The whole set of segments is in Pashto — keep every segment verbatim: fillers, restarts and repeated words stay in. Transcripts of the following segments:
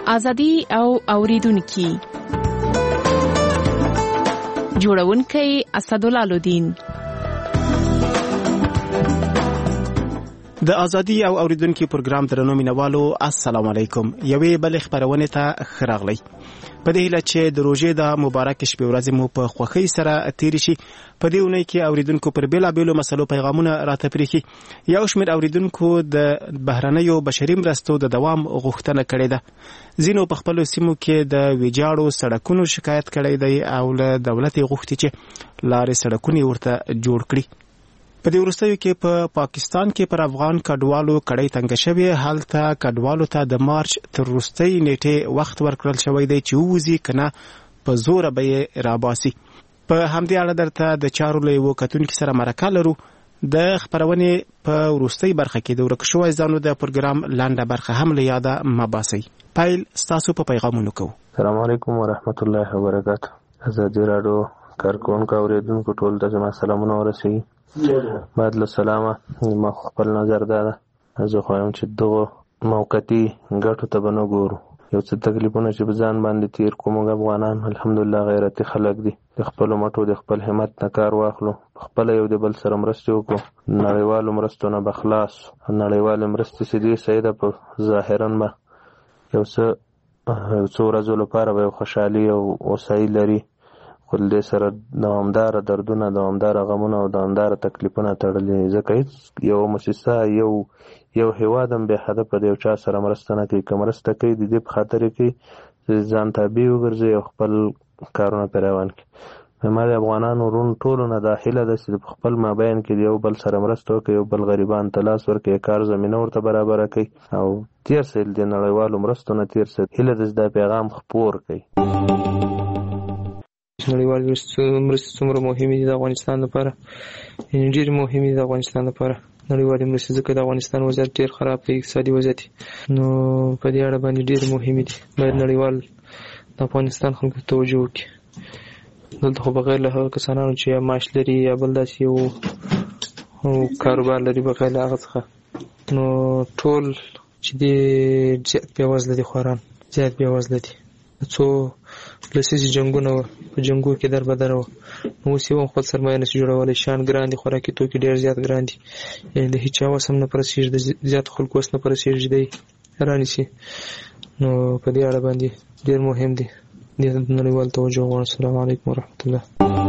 ازادي او اوریدونکو جوړونکي اسدالله لودین. د ازادي او اوریدونکو پروګرام درنو مینوالو السلام علیکم. یوې بل خبرونه ته خراغلی. په دې هیله چې د روژې د مبارک شپې ورځې مو په خوښۍ سره تیر شي. په دې اونۍ کې اوریدونکو پر بیلا بیلو مسلو پیغامونه راته پریخي. یو شمېر اوریدونکو د بهرنیو بشري مرستو د دوام غوښتنه کړې ده. ځینو په خپل سیمو کې د ویجاړو سړکونو شکایت کړی دی او له دولت غوښتي چې لارې سړکونه ورته جوړ کړي. په دې وروستیو کې په پا پاکستان کې پر افغان کډوالو کړۍ تنګ شوی. هلته کډوالو ته د مارچ تر وروستۍ نیټې وخت ورکړل شوی دی چې ووځي کنه په زور به یې راباسي. په همدې اړه درته د چارو له یو کتونکو سره مرکه لرو. د خبرونې په وروستۍ برخه کې د ورک شوی ځانو د پروګرام لاندې برخه هم له یاده مباسي. پایل ستاسو په پیغامونو کو. السلام علیکم ورحمت الله وبرکاته. ازادي راډیو کارکونکو اوریدونکو ټول ته زما سلامونه ورسوي. بعد له سلامه ما خپل نظر دا ده زه خوایم چې دغه موقتي ګټو ته به نه ګورو. یو څه تکلیفونه چې په ځان باندې تیر کوو موږ افغانان الحمدلله غیرتي خلک دي. د خپلو مټو د خپل همت نه کار واخلو، خپله یو د بل سره مرستې وکړو. نړیوالو مرستو نه به خلاص. نړیوالې مرستې چې دي سیده په ظاهرا به یو څه یو څو ورځو لپاره به یو خوشحالي او هوسایي لري، خو دې سره دوامداره دردونه، دوامداره غمونه او دوامداره تکلیفونه تړلي. ځکه هیڅ یو مؤسسه یو یو هیواد هم بې هدفه د یو چا سره مرسته نه کوي. که مرسته کوي د دې په خاطر یې کوي چې ځان تابع وګرځي او خپل کارونه پرې روان کړي. ما د افغانانو ورونو ټولو نه دا هیله ده چې په خپل مابین کې د یو بل سره مرسته وکړي، یو بل غریبان ته لاس ورکړي، کار زمینه ورته برابره کړي او تیر سي د نړیوالو مرستو نه تیر سي. هیله ده چې دا پیغام خپور کړي. نړیوال مرستې څومره مهمې دي د افغانستان لپاره، یعنې ډېرې مهمې دي د افغانستان لپاره نړیوالې مرستې، ځکه د افغانستان وضعیت ډېر خراب دی، اقتصادي وضعیت. نو په دې اړه باندې ډېرې مهمې دي. باید نړیوال د افغانستان خلکو ته توجه وکړي. دلته خو بغیر له هغه کسانانو چې یا معاش لري یا بل داسې یو کاروبار لري، بغیر له هغه څخه نو ټول چې دي زیات بېوزله دي، خواران زیات بېوزله دي. څو لسیزې جنګونه وه، په جنګو کې در بدره وه، نو اوس یو هم خپل سرمایه نشي جوړولی. شیان ګران دي، خوراکي توکي ډېر زیات ګران دي، یعنې د هېچا وس هم نه پرسېږي، د زیاتو خلکو وس نه پرسېږي دی رانیسي. نو په دې اړه باندې ډېر مهم دی دې ته نړیوال توجه غواړم. السلام علیکم ورحمت الله.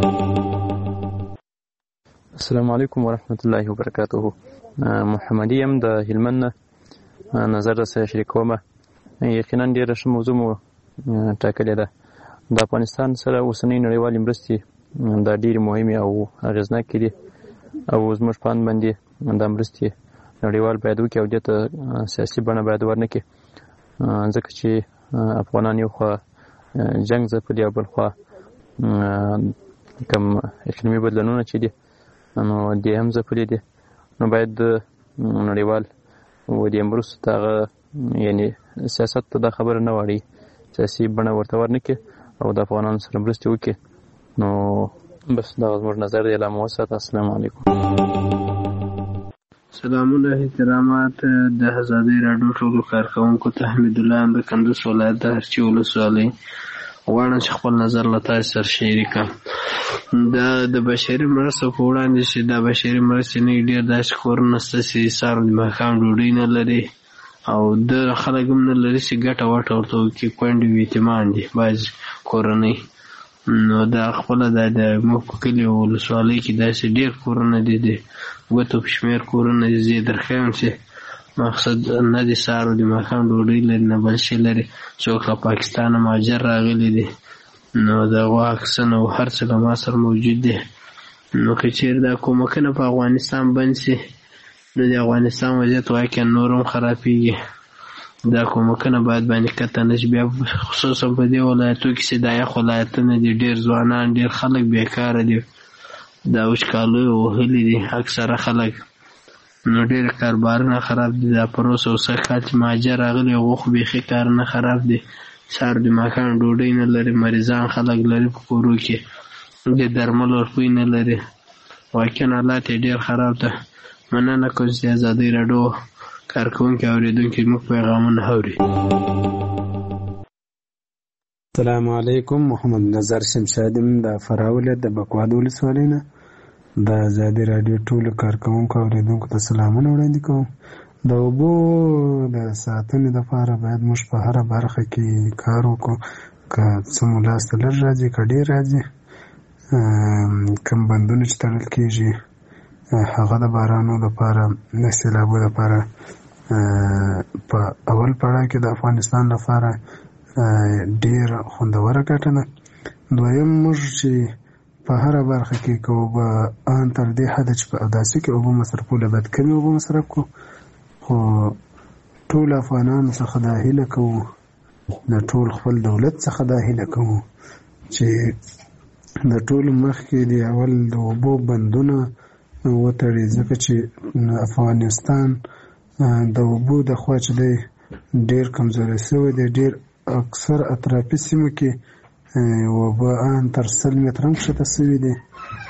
السلام علیکم ورحمت الله وبرکاته. محمدي یم د هلمند نه نظر سره شریکومه. یقینا ډېره ښه موضوع مو ټاکلې ده. د افغانستان سره اوسنۍ نړیوالې مرستې دا ډېرې مهمې او اغېزناکې دي او زموږ په اند باندې دا مرستې نړیوال باید وکړي او دې ته سیاسي بڼه باید ورنه کړي، ځکه چې افغانان یو خوا جنګ ځپلي او بل خوا کوم اقلیمي بدلونونه چې دي نو دې هم ځپلي دي. نو باید نړیوال و دې مرستو ته هغه یعنې سیاست ته دا خبره نه واړي، سیاسي بڼه ورته ورنه کړي او د افغانانو سره مرستې وکړي. نو بس دا زموږ نظر دی. لا مو وساته. السلام علیکم. سلامونه احترامات د ازادي راډیو ټولو کارکوونکو ته. حمیدالله د کندوز ولایت د هرچی ولسوالۍ غواړم چې خپل نظر له تاسو سره شریک کړم. دا د بشري مرستو په وړاندې چې دا بشري مرستې نه ډېر داسې کورونه شته چې سهار د ماښام ډوډۍ نه لري او د خلک هم نه لري چې ګټه وټه ورته وکړي. کونډې وي، یتیمان دي بعضې کورنۍ. نو دا خپله دا د موږ په کلي او ولسوالۍ کې داسې ډېر کورونه دي، د ګوتو په شمېر کورونه دي. زه یې درښیم چې مقصد نه د سهار او د ماښام ډوډۍ لري نه بل شی لري. څوک له پاکستانه مهاجر راغلي دي، نو د هغو عکسونه او هر څه له ما سره موجود دي. نو که چېرې دا کومکونه په افغانستان بند شي نو د افغانستان وضعیت واقعا نور هم خرابېږي. دا کومکونه باید باندې کته نه شي. بیا خصوصا په دې ولایتو کې چې دا یخ ولایتونه دي، ډېر ځوانان ډېر خلک بېکاره دي، دا وچکالۍ وهلي دي اکثره خلک. نو ډېر کاروبارونه خراب دي. دا پروس او سږ کال چې مهاجر راغلي هغو خو بیخي کارونه خراب دي. سهار د ماښام ډوډۍ نه لري، مریضان خلک لري په کورو کې، د درملو روپۍ نه لري. واقعا حالات یې ډېر خراب ده. مننه کوم چې ازادي راډیو کارکوونکي اورېدونکي موږ پیغامونه اوري. السلام علیکم. محمد نظر شمشادیم د فراه ولایت د بکواد ولسوالۍ نه د ازادي راډیو ټولو کارکوونکو او اوریدونکو ته سلامونه وړاندې کوم. د اوبو د ساتنې لپاره باید موږ په هره برخه کې کار وکړو، که څه مو لاسته لږ راځي که ډېر راځي. کوم بندونه چې تړل کېږي هغه د بارانو لپاره د سیلابو لپاره په اول پړاو کې د افغانستان لپاره ډېر خوندوره ګټه ده. دویم موږ چې په هره برخه کې که اوبه ان تر دې حده چې په اوداسه کې اوبه مصرف کړو باید کمې اوبه مصرف کړو، خو ټول افغانانو څخه دا هیله کوو، د ټول خپل دولت څخه دا هیله کوو چې د ټولو مخکې د اول د اوبو بندونه وتړي، ځکه چې افغانستان د اوبو د خوا چې دی ډېر کمزوری شوی دی. ډېر اکثر اطرافي سیمو کې اوبه ان تر سل متره هم کښته شوي دي.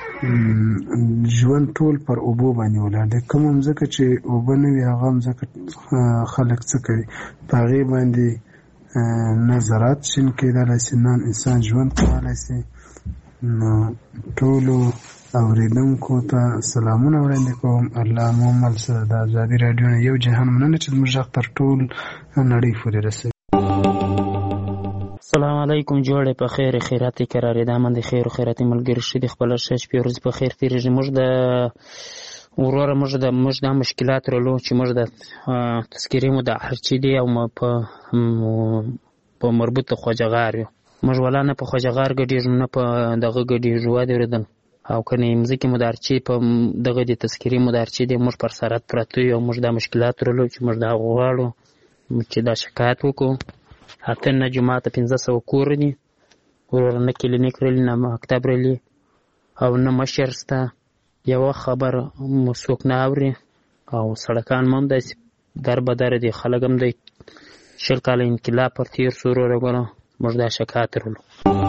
ژوند ټول پر اوبو باندې ولاړ دی. کوم مځکه چې اوبه نه وي هغه مځکه خلک څه کوي؟ په هغې باندې نه زراعت شین کېدلی شي، نه انسان ژوند کولی شي. نو ټولو اوریدونکو ته سلامونه وړاندې کوم. الله مو مل سره. د ازادي راډیو نه یو جهان مننه چې زموږ غږ تر ټول نړۍ پورې رسوي. السلام علیکم. جوړې په خیر خیراتي قرارې ده من د خیر و خیراتي ملګري شي د خپل شش په ورځ په خیر تیریږي. موږ د وروره موږ د موږ د مشکلات رلو چې موږ د تذکرې مو د هرچی دی او په په مربوط خواجهغار یو موږ ولا نه په خواجهغار ګډېږو نه په دغه ګډېږو وادي ورېدل او کنه مځکې مو د هرچی په دغه د تذکرې مو د هرچی دی موږ پر سرحد پراته یو او موږ د مشکلات رلو چې موږ دا غواړو چې دا شکایت وکړو. اته نه جماعت پنځه سوه کور دي، وروره نه کلینیک رلی نه مکتب رلی او نه مشر شته. یوه خبر مو څوک نه اوري او سړکان مو هم داسې در بدره دي، خلک هم دی شل کاله انقلاب پر تېر شو. وروره ګوره موږ دا شکایت رلو.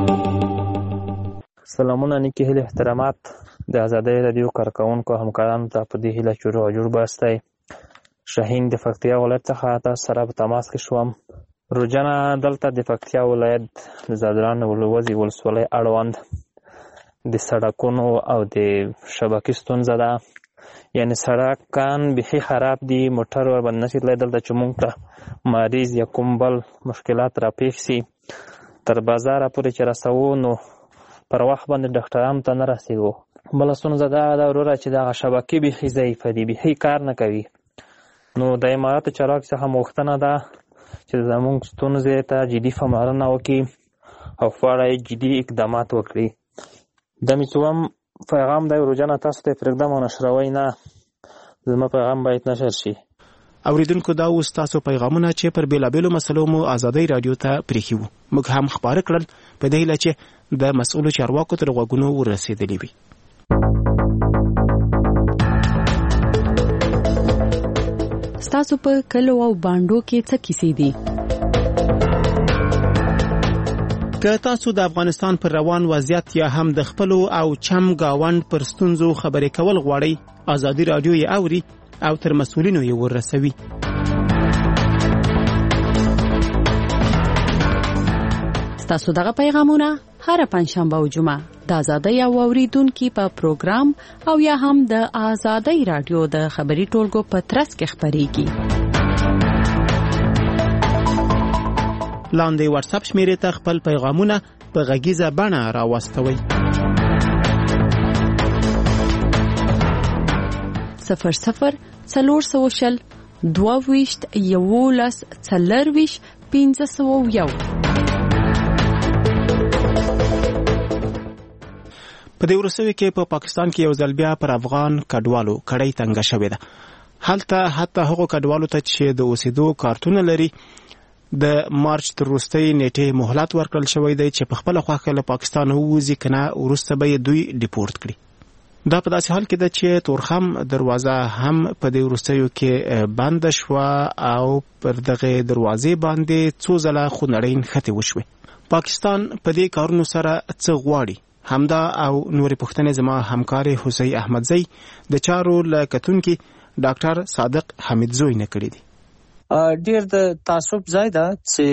سلامونه، نیکې هیلې احترامات د ازادۍ راډیو کارکوونکو همکارانو ته په دې هیله چې روغ جوړ باستی. شاهین د پکتیا ولایت څخه تاسو سره په تماس کې شوم. روجنه دلته د پکتیا ولایت د زادران ولوزي ولسوالۍ اړوند د سړکونو او د شبکې ستونزه ده. یعنې سړکان بیخي خراب دي، موټر ورباندې نشي تللی. دلته چې موږ ته مریض یا کوم بل مشکلات راپېښ سي تر بازاره پورې چې رسوو نو پر وخت باندې ډاکټرانو ته نه رسېږو. بله ستونزه دا ده وروره چې دغه شبکې بیخي ضعیفه دي، بیخي کار نه کوي. نو د اماراتو چارواکو څخه غوښتنه ده چې زموږ ستونزې ته جدي پاملرنه وکړي او په اړه یې جدي اقدامات وکړي. د مې څوم پیغام دی روجانه تاسو ته پرېږدم او نشروئ نه، زما پیغام باید نشر شي. اوریدونکو دا اوس تاسو پیغامونه چې پر بیلابیلو مسلو مو ازادۍ راډیو ته پرېښي وو موږ هم خپاره کړل په دې هیله چې د مسؤلو چارواکو تر غوږونو ورسېدلي وي. ستاسو په کلو او بانډو کې څه کیسې دي؟ که تاسو د افغانستان پر روان وضعیت یا هم د خپلو او چم گاوند پر ستونزو خبرې کول غواړئ، ازادي راډیو یې اوري او تر مسؤلینو یې ورسوي. ستاسو دغه پیغامونه هر پنځشنبه او جمعه د ازادۍ او اوریدونکو په پروګرام او یا هم د ازادۍ راډیو د خبري ټولګو په ترڅ کې خبريږي. لاندې واتس اپ شمیرې ته خپل پیغامونه په غږیزه بڼه راوستوئ. صفر صفر څلور سوه شل دوه ویشت یولس څلرویشت پنځه سوه یو. په دې وروستیو کې په پاکستان کې یو ځل بیا پر افغان کډوالو کړۍ تنګه شوې ده. هلته حتی هغو کډوالو ته چې د اوسېدو کارتونه لري د مارچ تر وروستۍ نیټې مهلت ورکړل شوی دی چې په خپله خوښه له پاکستان ووځي، که نه وروسته به یې دوی ډیپورټ کړي. دا په داسې حال کې ده چې تورخم دروازه هم په دې وروستیو کې بنده شوه او پر دغه دروازې باندې څو ځله خونړۍ نښتې وشوې. پاکستان په دې کارونو سره څه غواړي؟ همدا او نورې پوښتنې زما همکار حسین احمدزی د چارو له کتونکي ډاکټر صادق حمیدزوی نه کړې دي. ډیر د تعصب ځای ده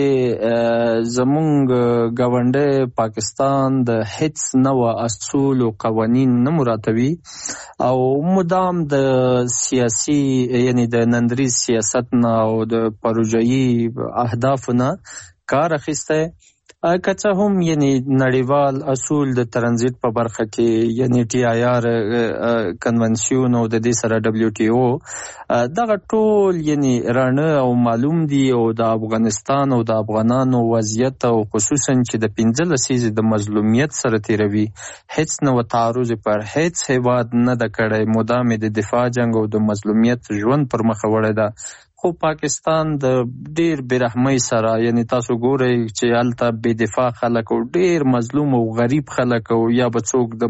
چې زمونږ ګاونډی پاکستان د هیڅ نوع اصول او قوانین نه مراعاتوي او مدام د سیاسي یعنی د نندریز سیاست نه او د پروژایي اهدافو نه کار اخیستی، که څه هم یعنی نړیوال اصول د ترانزیت په برخه کې یعنی ټي آی آر کنونسیون او د دې سره ډبلیو ټي او دغه ټول یعنی رانه او معلوم دي او د افغانستان او د افغانانو وضعیت او خصوصا چې د پنځه لسیزې د مظلومیت سره تیروي، هیڅ نوع تعرض پر هیڅ هیواد نه د کړی، مدام د دفاع جنگ او د مظلومیت ژوند پر مخ وړی ده. خو پاکستان د ډیر برحمۍ سره یعنی تاسو ګورئ چې هلته بې دفاع خلک او ډیر مظلوم او غریب خلک او یا به څوک د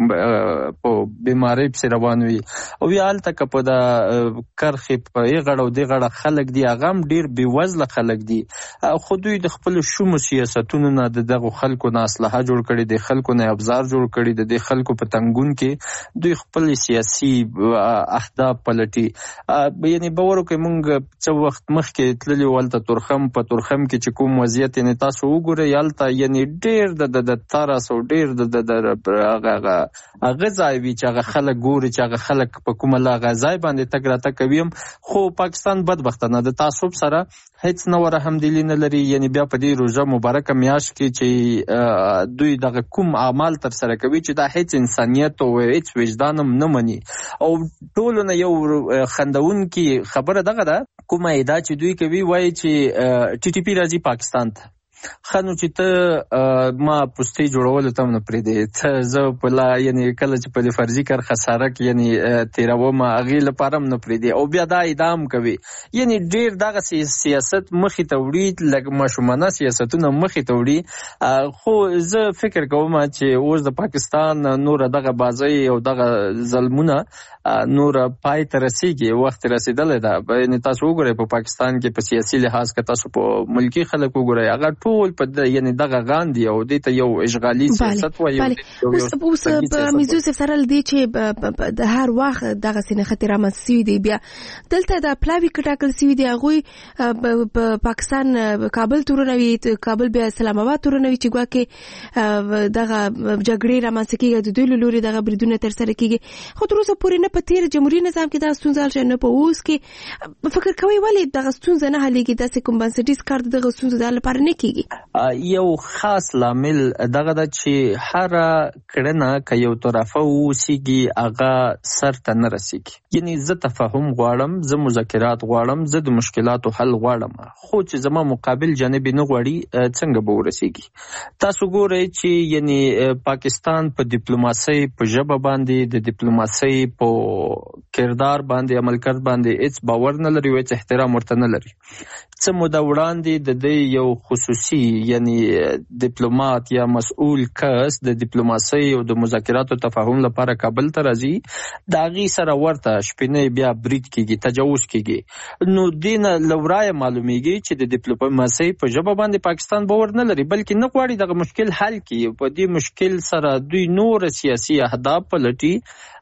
په بیمارۍ پسې روان وي او یا هلته که په د کرښې په یې غړه او دې غړه خلک دي هغه هم ډیر بېوزله خلک دي، خو دوی د خپلو شومو سیاستونو نه د دغو خلکو نه اسلحه جوړ کړي، د خلکو نه ابزار جوړ کړي، د دې خلکو په تنګون کې دوی خپل سیاسي اهداف پلټي. یعنی باور وکړئ موږ څه وخت مخکې تللي وو هلته تورخم په تورخم کې چې کوم وضعیت یعنې تاسو وګورئ هلته یعنې ډېر د د ترس او ډېر د د هغه هغه ځای وي چې هغه خلک ګوري چې هغه خلک په کومه هغه ځای باندې تګ راتګ کوي هم. خو پاکستان بدبختانه د تعصب سره هیڅ نوع رحمدلي نه لري، یعنې بیا په دې روژه مبارکه میاشت کې چې دوی دغه کوم اعمال ترسره کوي چې دا هیڅ انسانیت او هیڅ وجدان هم نه مني او ټولو نه یو خندونکي خبره دغه ده کومه ادا چې دوی کوي وایي چې ټي ټي پی راځي پاکستان ته، ښه نو چې ته ما پوستې جوړولو ته هم نه پرېږدې، ته زه په لا یعنې کله چې په دې فرضي کرښه سړک یعنې تېروم هغې لپاره هم نه پرېږدې او بیا دا ادعا هم کوي. یعنې ډېر دغه سیاست مخې ته وړي، لږ ماشومانه سیاستونه مخې ته وړي. خو زه فکر کوم چې اوس د پاکستان نوره دغه بازۍ او دغه ظلمونه نوره پای ته رسېږي، وخت رسېدلی ده. یعنې تاسو وګورئ په پاکستان کې په سیاسي لحاظ که تاسو په ملکي خلک وګورئ هغه ټول په یعنې دغه غاندي او دې ته یو اشغالي سیاست وایي. اوس په میزو صاحب سره له دې چې د هر وخت دغسې نښتې رامنځته سوي دي، بیا دلته د پلاوي ټاکل سوي دي هغوی په پاکستان کابل تورنوي، کابل بیا اسلام آباد تورنوي چې ګواکې دغه جګړې رامنځته کېږي، د دوی له لورې دغه بریدونه ترسره کېږي. خو تر اوسه پورې نه په تېر جمهوري نظام کې دا ستونزه حل شوې، نه په اوس کې. فکر کوئ ولې دغه ستونزه نه حلېږي؟ داسې کوم بنسټیز کار د دغه ستونزو د حل لپاره نه کېږي؟ یو خاص لامل دغه ده چې هره کړنه که یو طرفه واوسیږي هغه سر ته نه رسېږي. یعنې زه تفاهم غواړم، زه مذاکرات غواړم، زه د مشکلاتو حل غواړم، خو چې زما مقابل جانب یې نه غواړي څنګه به ورسېږي؟ تاسو ګورئ چې یعنې پاکستان په ډیپلوماسۍ په ژبه باندې د ډیپلوماسۍ په کردار باندې عملکرد باندې هېڅ باور نه لري او هېڅ احترام ورته نه لري. څه موده وړاندې د دې یو خصوصي یعنی ډیپلومات یا مسؤل کس د ډیپلوماسۍ او د مذاکراتو تفاهم لپاره کابل ته راځي، د هغې سره ورته شپینۍ بیا برید کېږي، تجاوز کېږي. نو دې نه له ورایه معلومیږي چې د ډیپلوماسۍ په ژبه باندې پاکستان باور نه لري، بلکې نه غواړي دغه مشکل حل کړي. په دې مشکل سره دوی نور سیاسي اهداف پلټي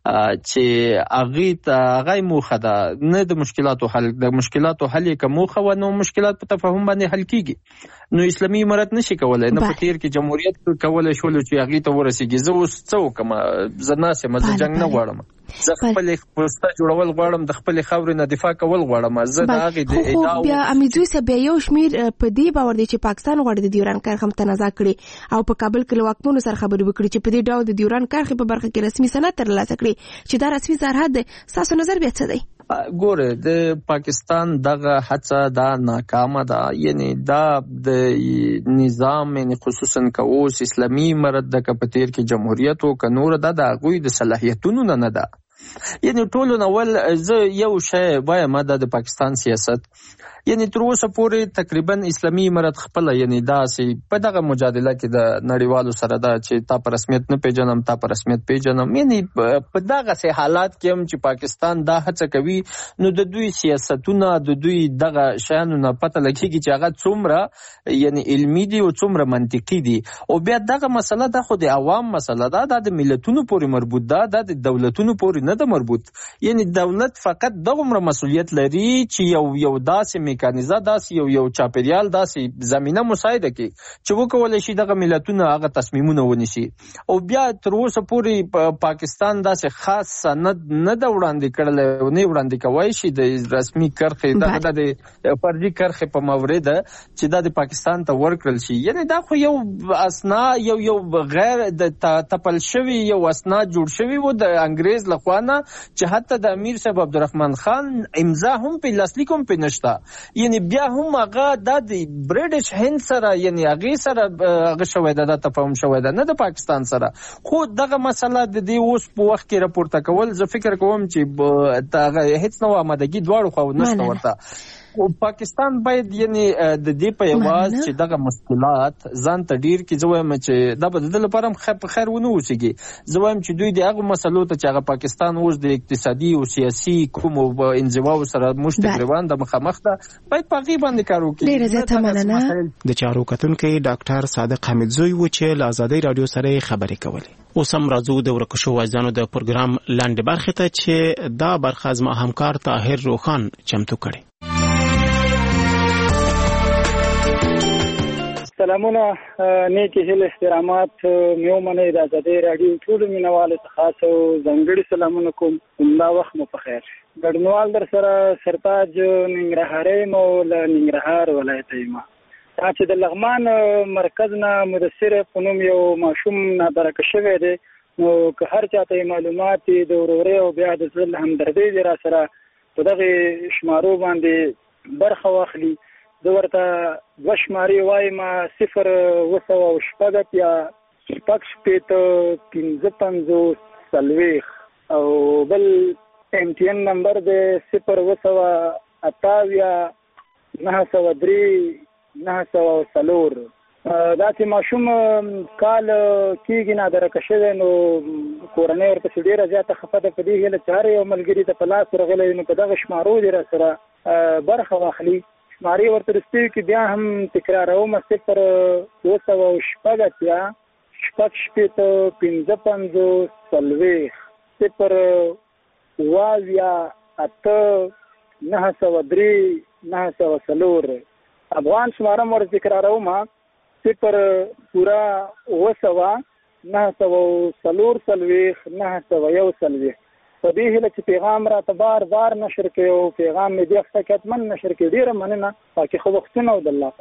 چې هغې ته هغه موخه ده، نه د مشکلاتو حل. د مشکلاتو حل یې که موخه وه نو مشکلات په تفاهم باندې حل کېږي. نو اسلامي امارت نشي کولی، نه په تېر کې جمهوریت کولی شولو چې هغې ته ورسېږي. زه اوس څه وکړم؟ زه ناست یم، زه جنګ نه غواړم، زه خپلې پوسته جوړول غواړم، د خپلې خاورې نه دفاع کول غواړم. زه د هغې د ادعا خو بیا امیدوي صاحب بیا یو شمېر په دې باور دی چې پاکستان غواړي د ډیورنډ کرښه متنازع کړي او په کابل کې له واکمنو سره خبرې وکړي چې په دې ډول د ډیورنډ کرښې په برخه کې رسمي سند ترلاسه کړي چې دا رسمي سرحد دی. ستاسو نظر بیا څه دی؟ ګوره د پاکستان دغه هڅه دا ناکامه ده. یعنې دا د نظام یعنې خصوصا که اوس اسلامي امارت ده که په تېر کې جمهوریت و که نوره ده، د هغوی د صلاحیتونو نه نه ده. یعنې ټولو نه ول زه یو شی وایم، دا د پاکستان سیاست یعنې تر اوسه پورې تقریبا اسلامي امارت خپله یعنې داسې په دغه مجادله کې د نړیوالو سره ده چې تا په رسمیت نه پیژنم، تا په رسمیت پیژنم. یعنې په دغسې حالات کې هم چې پاکستان دا هڅه کوي نو د دوی سیاستونه د دوی دغه شیانو نه پته لګېږي چې هغه څومره یعنې علمي دي او څومره منطقي دي. او بیا دغه مسله دا خو د عوام مسله ده، دا د ملتونو پورې مربوط ده، دا د دولتونو پورې نه د مربوط. یعنی دولت فقط دغه مسؤلیت لري چې یو یو داسې میکانیزه داسې یو یو چاپیریال داسې زمينه مساعده کړي چې وکولای شي دغه ملتونه هغه تصمیمونه ونیسي. او بیا تر اوسه پورې پاکستان داسې خاص سند نه د وړاندې کړل او نه وړاندې کوي شي د رسمي کرخې د د فرضي کرخې په مورید چې د پاکستان ته ورکړل شي. یعنی دا خو یو اسنا یو یو غیر د تپل شوی یو اسنا جوړ شوی و د انګريز لخوا نه چې حتی د امیر صاحب عبدالرحمن خان امضا هم په لاسلیک هم په نشتا. یعنی بیا هم هغه د برټش هند سره یعنی هغه سره هغه شوی د تفاهم شوی د نه د پاکستان سره. خو دغه مسله د دې اوس په وخت کې راپورته کول زه فکر کوم چې دا هیڅ نو آمادګي دواړو خو نشته ورته. او پاکستان باید یعنی د دې په یواز چې دغه مشکلات ځان ته ډیر کې زویم چې دا به د لپاره هم خیر ونه وسیږي. زویم چې دوی د هغه مسلو ته چې هغه پاکستان اوس د اقتصادي او سیاسي کوم انزواو سره مشتګروان د مخامخ ده باید په غي باندې کار وکړي. ډیره زیاته مننه. د چارو کتونکو ډاکټر صادق حمیدزوی و چې له آزادۍ رادیو سره خبرې کولې. اوس هم راځو د ورکشو وځانو د پروګرام لاندې برخه ته چې دا برخه زما همکار طاهر روخان چمتو کړي. سلامونه نیکی هیله احترامات میومنه د آزادۍ رادیو ټول مینوالو ته خاص او ځانګړي سلامونه کوم. همدا وخت مو په خیر. ګډنوال در سره سرتاج ننګرهاري مو له ننګرهار ولایت یم. دا چې د لغمان مرکز نه مدثر په نوم یو ماشوم نادرکه شوی دی نو که هر چاته معلومات د وروري او بیا د ځل همدردي دی را سره په دغه شمارو باندې برخه واخلي. د ورته دوه شماري وایم صفر وسو او شپږ یا شپږ شپېته پنځه پنځوس څلوېښت او بل ایم ټي ان نمبر دی صفر وسو اتاویا نهه سوه درې نهه سوه څلور. دا چې ماشوم کال کېږي نادرکه شوی نو کورنۍ ورپسې ډېره زیاته خفه ده په دې هیله چې هر یو ملګري ته په لاس ورغلی نو په دغه شمارو دې را سره برخه واخلي. شمارې ورته رسېږي کې بیا هم تکراروم صفر اوه سوه شپږ اتیا شپږ شپېته پنځه پنځوس څلوېښت صفر اوه اویا اته نهه سوه درې نهه سوه څلور. افغان شماره م ورته تکراروم صفر پوره اوه سوه نهه سوه څلور څلوېښت نهه سوه یو څلوېښت. په دې هیله چې پیغام راته بار بار نشر کړي او پیغام مې دې حقیقتمن نشر کړي. ډېره مننه. پاکې خو وختونه او د الله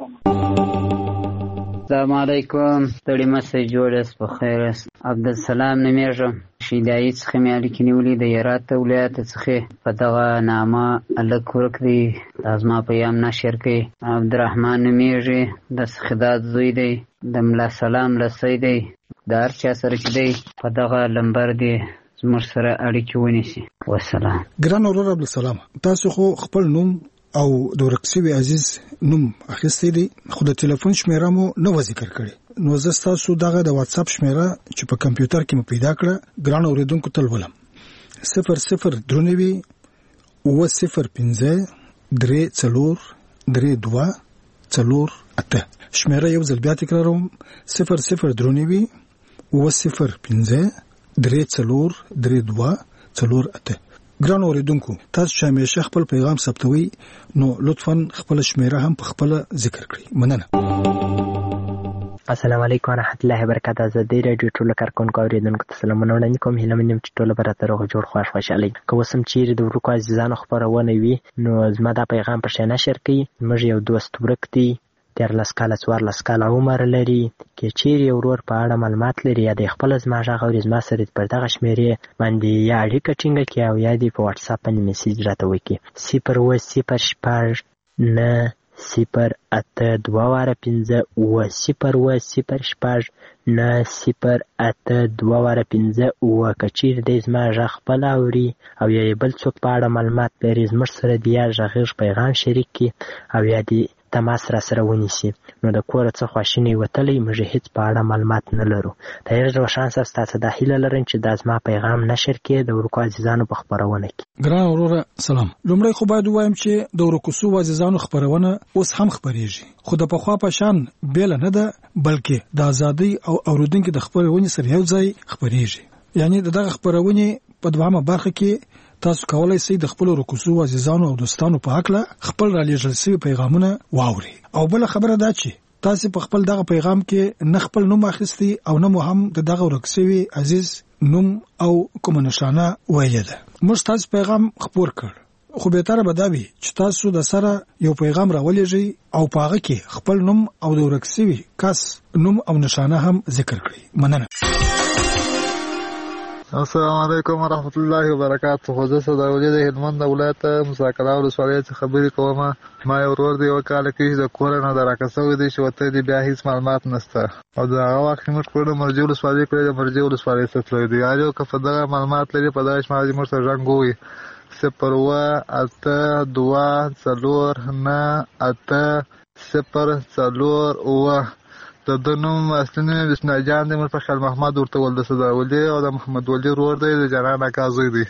پامه. السلام علیکم. ستړي مسئ جوړ است بخیر است. عبدالسلام نومیږم. شیدایي څخه مې اړیکې نیولې د هرات ولایت څخه په دغه نامه هلک ورک دی. دا زما پیغام نشر کړي. عبدالرحمن نومیږي. د سخداد زوی دی. د ملا سلام لسی دی. د هر چا سره چې دی په دغه لمبر دی زموږ سره اړیکې ونیسي. والسلام. ګران ورور عبدالسلام، تاسو خو خپل نوم او د ورک شوي عزیز نوم اخیستی دی خو د ټلیفون شمیره مو نه و ذکر کړې. نو زه ستاسو دغه د واتساپ شمیره چې په کمپیوټر کې مو پیدا کړه ګران اوریدونکو ته لولم. صفر صفر درې نوي اوه صفر پنځه درې څلور درې دوه څلور اته. شمیره یو ځل بیا تکراروم صفر صفر درې نوي اوه صفر پنځه درې څلور درې دوه څلور اته. ګران اوریدونکو تاسو چې همیشه خپل پیغام ثبتوي نو لطفاً خپل شمیره هم په خپل ذکر کړئ. مننه. السلام علیکم ورحمۃ اللہ وبرکاتہ. آزادۍ رادیو ټول کارکونکو اوریدونکو ته سلامونه وړاندې کوم. هیله مې چې ټول به راته روغ جوړ خوښ خوشحالي. که اوس هم چیرې د ورکو عزیزانو خپرونه وي نو زما دا پیغام په شی نشر کړي. موږ یو دوست ورک دی دیارلس کاله څوارلس کاله عمر لري. که چیرې یو ورور په اړه معلومات لري یا د خپل زما غږ اوري زما سره پر دغه شمیرې باندې یا اړیکه ټینګه کړي او یا دې په واتساپ باندې میسیج راته وکړي. صفر اوه صفر شپږ نه صفر اته دوه واره پنځه اوه صفر اوه صفر شپږ نه صفر اته دوه واره پنځه اوه. که چیرې دی زما غږ خپل اوري او یا بل څوک په اړه معلومات لري زموږ سره د یا غږیز پیغام شریک کړي او یا دې تماس را سره ونیسي نو د کوره څه خواشینی وتلی موږ هیڅ په اړه معلومات نه لرو. طاهر روشان صاحب ستاسو د هیله لرم چې دا زما پیغام نشر کړي د ورکو عزیزانو په خپرونه کې. ګران وروره سلام. لومړی خو باید ووایم چې د ورکو سو عزیزانو خپرونه اوس هم خپریږي خو د پخوا په شان بیل نه ده بلکې د ازادۍ او اوریدونکو د خپرونې سره یو ځای خپریږي. یعنی دغه خپرونه په دوامه برخه کې تاسو کولای شئ د خپل رکوسو عزیزانو او دوستانو په حق له خپل را لېږل شوي پیغامونه واوري. او بل خبره دا چې تاسو په خپل دغه پیغام کې نه خپل نوم اخیستی او نه مو هم د دغه ورکسوي عزیز نوم او کوم نشانه ویلې ده. موږ تاسو پیغام خپور کړ، خو به تر به دا وي چې تاسو د سره یو پیغام راولېږئ او په هغه کې خپل نوم او د ورکسوي کس نوم او نشانه هم ذکر کړئ. مننه. السلام علیکم ورحمت الله وبرکاته. خو زه صداولي د هلمند ولایت مساکلا ولسوالۍ څخه خبرې کوم. ما یو ورور دی یو کال کې د کور نه درکه شوی دی چې وته دی بیا هیڅ معلومات نشته او دا هغه وخت موږ کړو مرجو ولسوالۍ کړې د مرجو ولسوالۍ څخه تللی دی. اجو که په دغه معلومات لري په دغه شمال موږ سره رنګ وي صفر اوه اته دوه څلور نه اته صفر څلور اوه. د د نوم اصلي نوم یې بسم الله جان دی. موږ په خیال محمد ورته ول د صداولي او د محمد ولي ورور دی د جنان اکا زوی دی.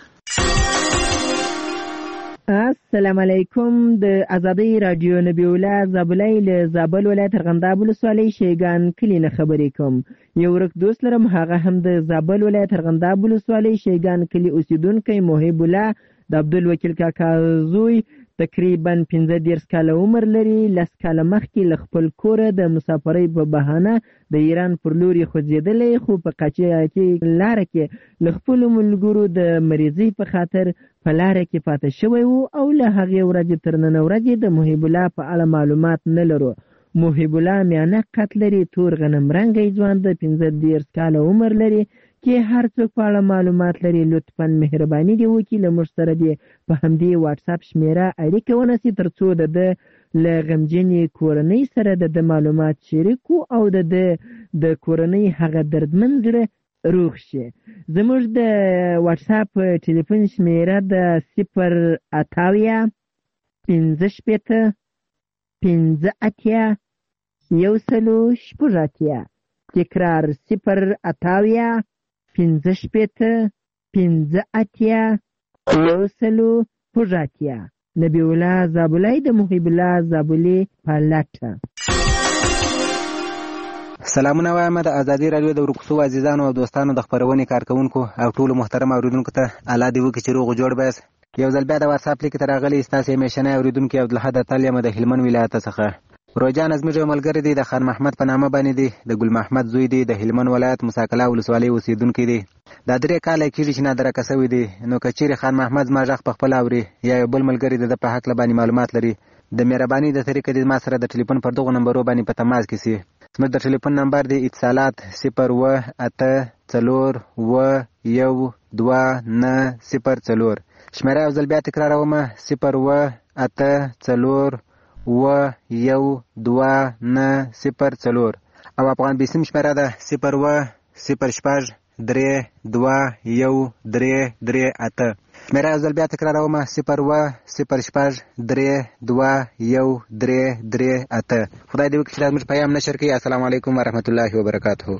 السلام علیکم. د ازادۍ رادیو نبی الله زابلای له زابل ولایت ارغنداب ولسوالۍ شیګان کلی نه خبرې کوم. یو ورک دوست لرم، هغه هم د زابل ولایت ارغنداب ولسوالۍ شیګان کلی اوسیدونکی محب الله د عبدالوکیل کاکا زوی تقریبا پنځه دېرش کاله عمر لري. لس کاله مخکې له خپل کوره د مسافرۍ په بهانه د ایران پر لور یې خوځېدلی، خو په قاچاقي لاره کې له خپلو ملګرو د مریضۍ په خاطر په لاره کې پاته شوی و او له هغې ورځې تر نن ورځې د محب الله په اړه معلومات نه لرو. محب الله میانه قد لري، تور غنم رنګی ځوان د پنځه دېرش کاله عمر لري. کې هر څوک په اړه معلومات لري لطفا مهرباني دې وکړي له موږ سره دې په همدې واتساپ شمیره اړیکه ونیسي تر څو د ده له غمجنې کورنۍ سره د ده معلومات شریکو او د ده د کورنۍ هغه دردمن زړه روغ شي. زموږ د واتساپ ټلیفون شمیره د صفر اتاویا پنځه شپېته پنځه اتیا یو سلو شپږ اتیا. تکرار صفر اتاویا پنځه شپېته پنځه اتیا یو سلو شپږ اتیا. نبی الله زابلای د محب الله زابلي په لټه. سلامونه وایم د ازادي رادیو د ورکوسو عزیزانو او دوستانو د خبرونې کارکونکو او ټولو محترم اوریدونکو ته الله دې وکړي چې روغ جوړ بیاست. یو ځل بیا د واتساپ لیک ته راغلی ستاسې همیشنی اوریدونکي عبدالحد اتل یم د هلمند ولایت څخه. روجان زموږ یو ملګری دی د خان محمد په نامه باندې دی، د ګل محمد زوی دی، د هلمند ولایت مساکلا ولسوالۍ اوسیدونکی دی. دا درې کاله کېږي چې نادرکه شوی دی. نو که چیرې خان محمد زما غږ په خپله اوري یا یو بل ملګری د ده په هکله باندې معلومات لري، د مهرباني د طریقې دې ما سره د ټلیفون پر دغو نمبرو باندې په تماس کې سي. زموږ د ټلیفون نمبر دی اتصالات صفر اوه اته څلور اوه یو دوه نه صفر څلور. شمېره یو ځل بیا تکراروم صفر اوه اته څلور اوه یو دوه نه صفر څلور. او افغان بیسیم شمېره ده صفر اوه صفر شپږ درې دوه یو درې درې اته. شمېره یو ځل بیا تکراروم صفر اوه صفر شپږ درې دوه یو درې درې اته. خدای دې وکړي چې دا زموږ پیام نشر کړي. السلام علیکم ورحمت الله وبرکاته.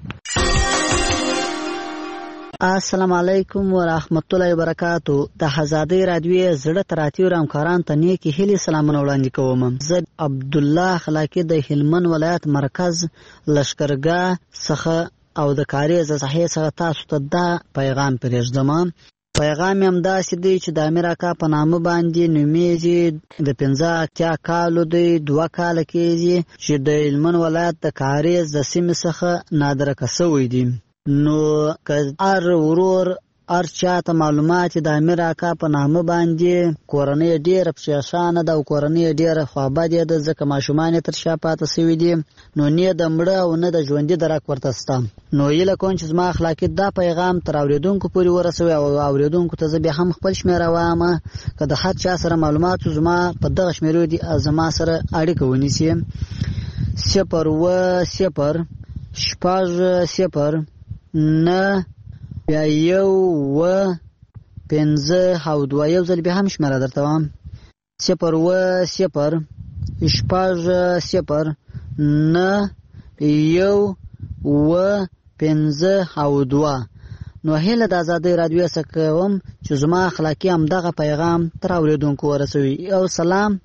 السلام علیکم ورحمت الله وبرکاتو. د ازادۍ رادیو زړه تراتیو همکاران ته نیکی هیلې سلامونه وړاندې کوم. زه عبدالله خلاقي د هلمند ولایت مرکز لشکرګاه څخه او د کاریز صحیح څخه تاسو ته دا پیغام پرېږدم. پیغام هم داسې دی چې د امیر اکا په نامه باندې نومیږي، د پنځه اتیا کالو دی، دوه کاله کېږي چې د هلمند ولایت د کاریز د سیمې څخه نادرکه شوی دی. نو که هر ورور هر چاته معلومات د امیر اکا په نامه باندې کورنۍ ډېره پریشانه ده او کورنۍ ډېره خوابدې ده، ځکه ماشومان یې تر شا پاته شوي دي، نو نه د مړه او نه د ژوندي درک ورته شته. نو هیله کوم چې زما اخلاقي دا پیغام تر اورېدونکو پورې ورسوي او اورېدونکو ته زه بیا هم خپل شمېره وایم که د هر چا سره معلومات زما په دغه شمېرو دي زما سره اړیکه ونیسي. صفر اوه صفر شپږ صفر نه بیا یو اوه پنځه او دوه. یو ځل بیا هم شمېره درته وایم صفر اوه صفر شپږ صفر نه یو اوه پنځه او دوه. نو هیله د ازادۍ رادیو څخه کوم چې زما اخلاقي همدغه پیغام تر اورېدونکو ورسوي. او سلام.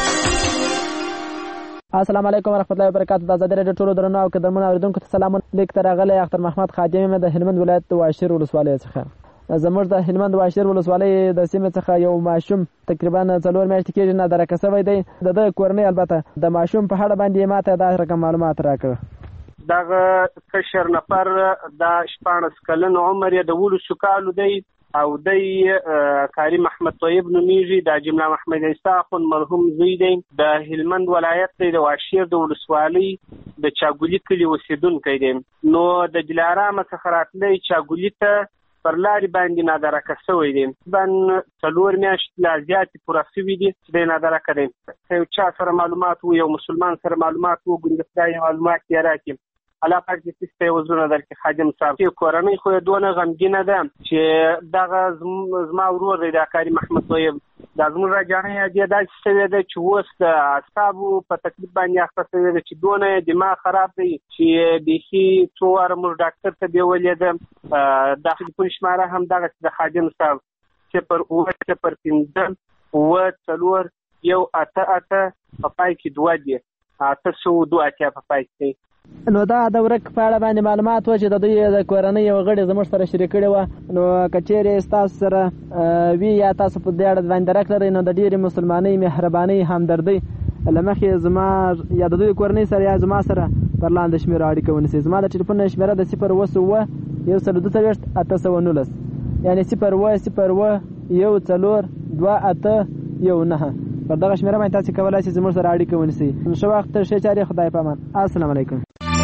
السلام علیکم ورحمت الله وبرکاتو. د ازادۍ رادیو ټولو درنو او قدرمنو اورېدونکو ته سلام. لیک ته راغلی اختر محمد خادم یم د هلمند ولایت د واشیر ولسوالۍ څخه. زموږ د هلمند واشیر ولسوالۍ د سیمې څخه یو ماشوم تقریبا څلور میاشتې کېږي نادرکه شوی دی. د ده کورنۍ البته د ماشوم په اړه باندې ماته دا رقم معلومات راکړه. دغه کشر نفر د شپاړس کلن عمر یې د ولسو کالو دی او دی کاري محمد طیب نومیږي. د جمله محمد عیسی اخوند مرحوم زوی دی. د هلمند ولایت دی د واشیر د ولسوالۍ د چاګولي کلي اوسېدونکی دی. نو د دلارام څخه راتلی چاګولي ته پر لارې باندې نادرکه شوی دی. بن څلور میاشتې لا زیاتې پوره شوي دي چې دی نادرکه دی. که یو چا سره معلومات و یو مسلمان سره معلومات و ګوندې خدای معلومات یې راکړي. الله پاک دې ته یې وزرونه درکړي. خادم صاحب کورنۍ خو یې دونه غمګینه ده چې دغه زما ورور دی د کاري محمد طیب دا زموږ راجانۍ یې داسې شوې ده چې اوس د اعصابو په تکلیف باندې اخته شوې ده چې دونه یې دماغ خراب دی چې بیخي څو واره موږ ډاکټر ته بیولې ده. د ټلیفون شماره هم دغسې د خادم صاحب صفر اووه صفر پنځه اووه څلور یو اته اته په پای کې دوه دي اته سوه دوه اتیا په پای کې. نو دا د ورک په اړه باندې معلومات و چې د دوی د کورنۍ یو غړي زموږ سره شریک کړي وه. نو که چیرې ستاسو سره وي یا تاسو په دې اړه باندې درک لرئ نو د ډېرې مسلمانۍ مهربانۍ همدردۍ له مخې زما یا د دوی کورنۍ سره یا زما سره پر لاندې شمېرو اړیکه ونیسئ. زما د ټلیفون شمېره د صفر اووه اووه یو سل دوه څلوېښت اته سوه نولس یعنې صفر اووه صفر اووه یو څلور دوه اته یو نهه. پر دغه شمېره باندې تاسې کولی شئ زموږ سره اړیکه ونیسئ. ښه وخت ښې چارې خدای په امان. السلام علیکم.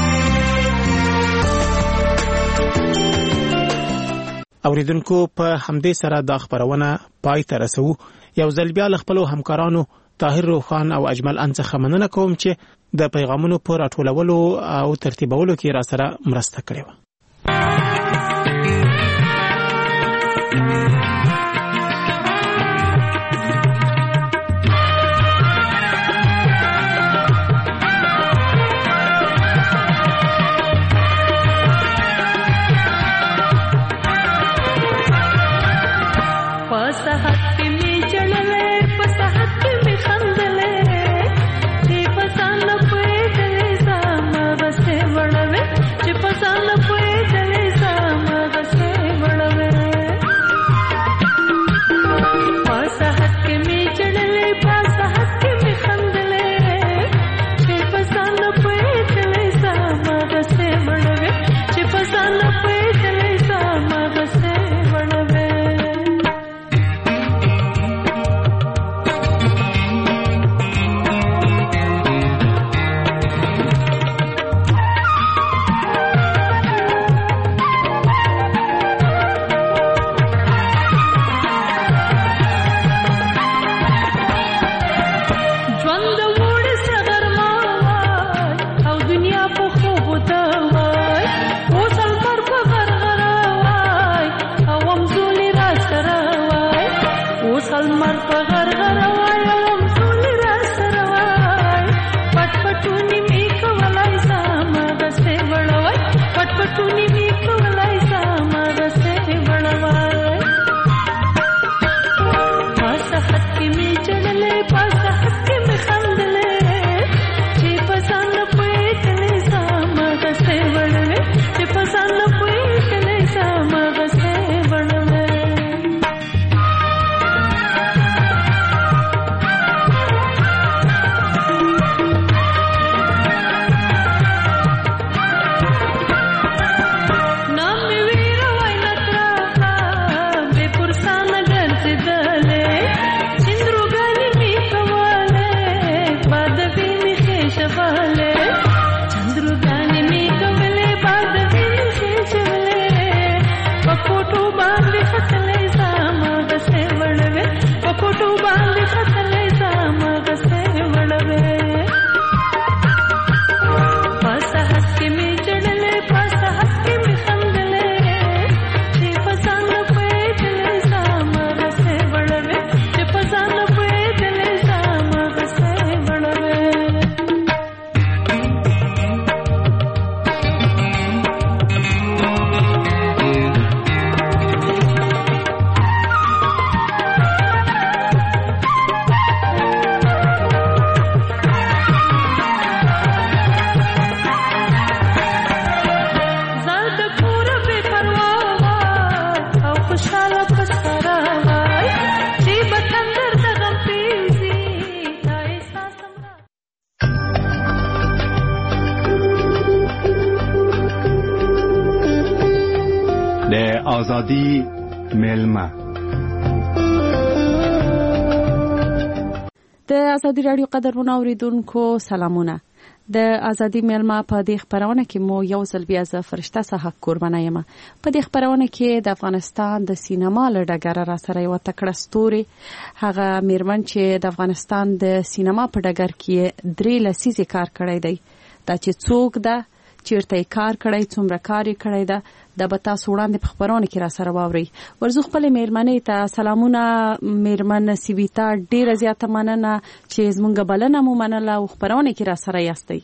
اوریدونکو په همدې سره دا خبرونه پای ته رسو. یو ځل بیا له خپلو همکارانو طاهر روخان او اجمل ان څخه مننه کوم چې د پیغامونو په راټولولو او ترتیبولو کې را سره مرسته کړې وه. آزادی میلمه. د ازادي رادیو قدرمن اوریدونکو سلامونه. د ازادي میلمه په دې خبرونه کې مو یو ځل بیا ز فرشته صحه قربانه یم. په دې خبرونه کې د افغانستان د سینما له ډګر را سره یو تکړه ستوري هغه میرمن چې د افغانستان د سینما په ډګر کې درې لسیزې کار کړی دی. دا چې څوک ده، چیرته کار کړی، څومره کار کړی ده، د به تاسو وړاندې په خبرونه کې را سره واورئ. ورزو خپل میرمنې ته سلامونه. میرمن سیویتا ډیره زیاته مننه چې زمونږ بلنه مو منله او خبرونه کې را سره یاستئ.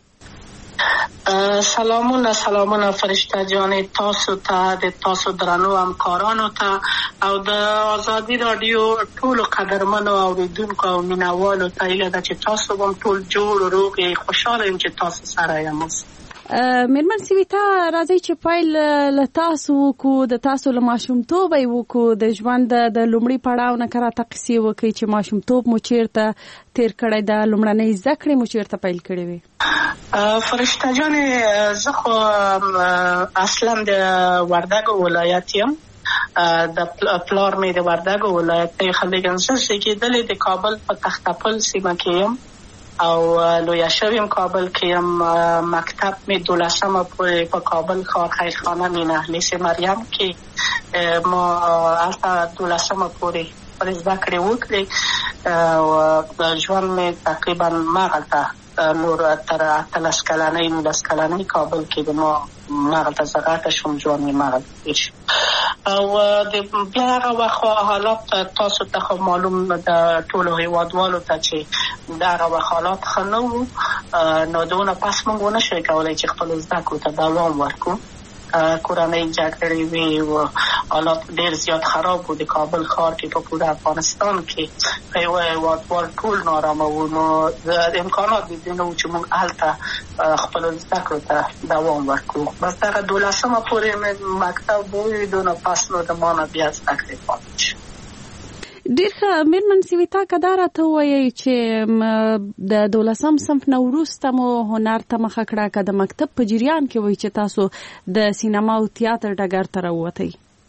سلامونه سلامونه فرشته جان، تاسو ته د تاسو درنو همکارانو ته او د ازادي رادیو ټولو قدرمنو اوریدونکو او مینوالو ته هیله ده چې تاسو هم ټول جوړ روغ یې. خوشحاله یم چې تاسو سره یم. میرمن سیویتا راځي چې پیل له تاسو وکړو، د تاسو له ماشومتوبه یې وکړو، د ژوند د لومړي پړاو نه راته قصې وکړئ چې ماشومتوب مو چیرته تیر کړی ده، لومړنۍ زده کړې مو چیرته پیل کړې وې؟ فرشته جانې زه خو اصلا د وردګو ولایت یم. د پلار مې د وردګو ولایت دی خلیګنزه زیږېدلې، د کابل په تختپل سیمه کې یم او لویه شویم کابل کې یم. مکتب مې دولسمه پورې په کابل ښار خیرخانه مینه لیسې مریم کې ما هلته دولسمه پورې پرې زده کړې وکړې او ژوند مې تقریبا مغلته نور تر اتلس کلنۍ نولس کلنۍ کابل کې د ما مغلته زه غټه شوم، ژوند مې مغلته تېر شو. او د بیا هغه وخت حالات تاسو ته خو معلوم د ټولو هیوادوالو ته چې د هغه وخت حالات ښه نه وو، نو دونه پس موږ ونه شوی کولی چې خپلو زده کړو ته دوام ورکړو. کورنۍ جګړې وې او حالات ډېر زیات خراب وو د کابل ښار کې، په پوره افغانستان کې په یوه هیوادوال ټول نارامه وو. نو امکانات د دې نه وو چې موږ هلته خپلو زده کړو ته دوام ورکړو. بس دغه دولسمه پورې مې مکتب وویدو، نو پس نو د ما نه بیا زده کړې پاتې شو. ډېر ښه. میرمن سیویتا که دا راته ووایئ چې د دولسم صنف نه وروسته مو هنر ته مخه کړه، که د مکتب په جریان کې وایي چې تاسو د سینما او تیاتر ډګر ته راووتئ؟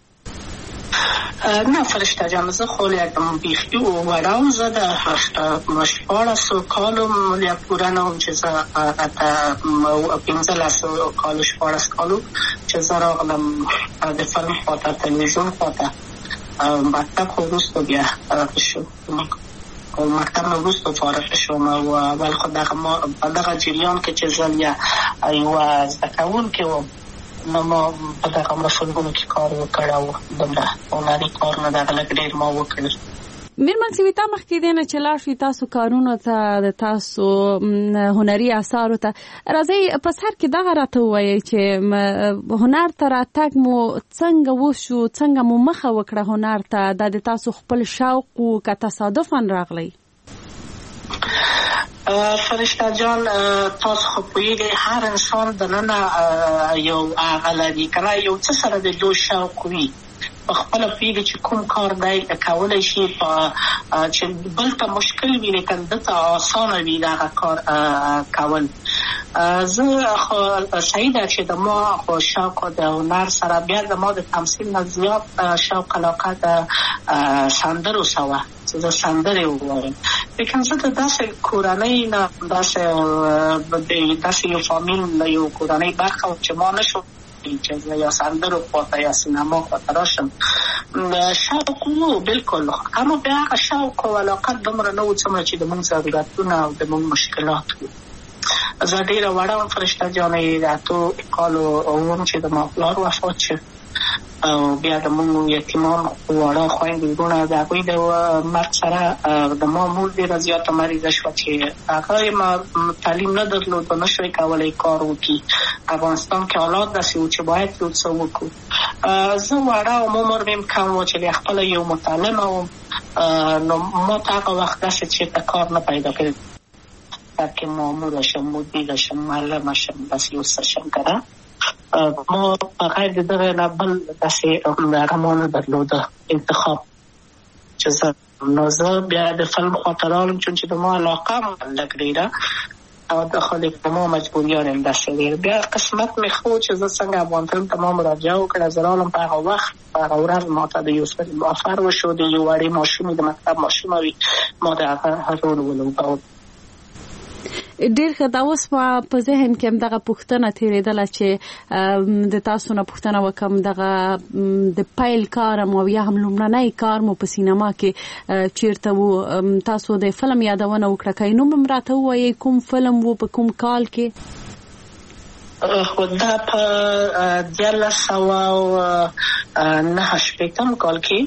نه فرشته جان، زه خو یکدم بیخي وړه وم. زه د شپاړسو کالو یا پوره نه وم چې زه پنځلسو کالو شپاړس کالو چې زه راغلم د فلم خواته، تلویزیون خواته. مکتب خو وروسته بیا فارغ شو، مکتب نه وروسته فارغ شوم او اول خو په دغه جریان کې چې زه یوه زده کوونکې وم، نو ما په دغه مسلګونو کې کار وکړ او دومره هنري کارونه دغه لږ ډېر ما وکړل. میرمن سیویتا مخکې دی نه چې لاړ شئ تاسو کارونو ته، د تاسو هنري اثارو ته، راځئ په سر کې دغه راته ووایئ چې هنر ته راتګ مو څنګه وشو، څنګه مو مخه وکړه هنر ته؟ دا د تاسو خپل شوق و که تصادفاً راغلی؟ فرشته جان، تاسو خو پوهېږئ هر انسان دننه یو هغه لري که نه، یو څه سره د دو شوق وي، په خپله پوهېږي چې کوم کار دی کولی شي چې بل ته مشکل وي لیکن ده ته اسانه وي دغه کار کول. زه خو صحیح ده چې د ما خو شوق د هنر سره بیا د ما د تمثیل نه زیات شوق علاقه د سندرو سره وه چې زه سندرې ووایم. لیکن زه د داسې کورنۍ نه داسې یو فامیل له یو کورنۍ برخه وم چې ما نه شو چې یا سندرو خواته یا سینما خواته راشم. شوق وو بلکل، اما بیا هغه شوق او علاقه دومره نه وو څومره چې د موږ ضرورتونه او د موږ مشکلات وو. زه ډېره وړه وم فرشته جانې، د اتو کالو وم چې د ما پلار وفات شو او بیا د موږ یتیمان واړه خویندې وروڼه د هغوی د مرګ سره د ما مور ډېره زیاته مریضه شوه چې هغه ما تعلیم نه درلود، نه شوی کولی کار وکړي. افغانستان کې حالات داسې وو چې باید یو څه وکړو. زه وړه وم، عمر مې کم و چې خپله یو متعلمه وم، نو ما ته هغه وخت داسې چېرته کار نه پیدا کړی که ماموره شم، مدیره شم، معلمه شم، داسې یو څه شم که نه. ما بغیر د دغه نه بل داسې هغه ما نه درلوده انتخاب چې زه نو زه بیا د فلم خواته راغلم چون چې د ما علاقه م لږ ډېره او د خلک تمام مجبوریان هم داسې وي. بیا قسمت مې ښه و چې زه څنګه افغان فلم ته ما مراجعه وکړه. زه راغلم په هغه وخت په هغه ورځ ما ته د یو څه افر وشو، د یو وړې ماشومې د مکتب ماشومه وي، ما د هغه رول ولوباوه. ډیر ښه. دا اوس په ذهن کې هم دغه پوښتنه تېرېدله چې د تاسو نه پوښتنه وکړم، دغه د پیل کار او یا هم لومړنی کار مو په سینما کې چیرته و؟ تاسو د فلم یادونه وکړه، که نوم هم راته ووایئ کوم فلم و، په کوم کال کې؟ خو دا په دیارلس سوه نهه شپېتم کال کې،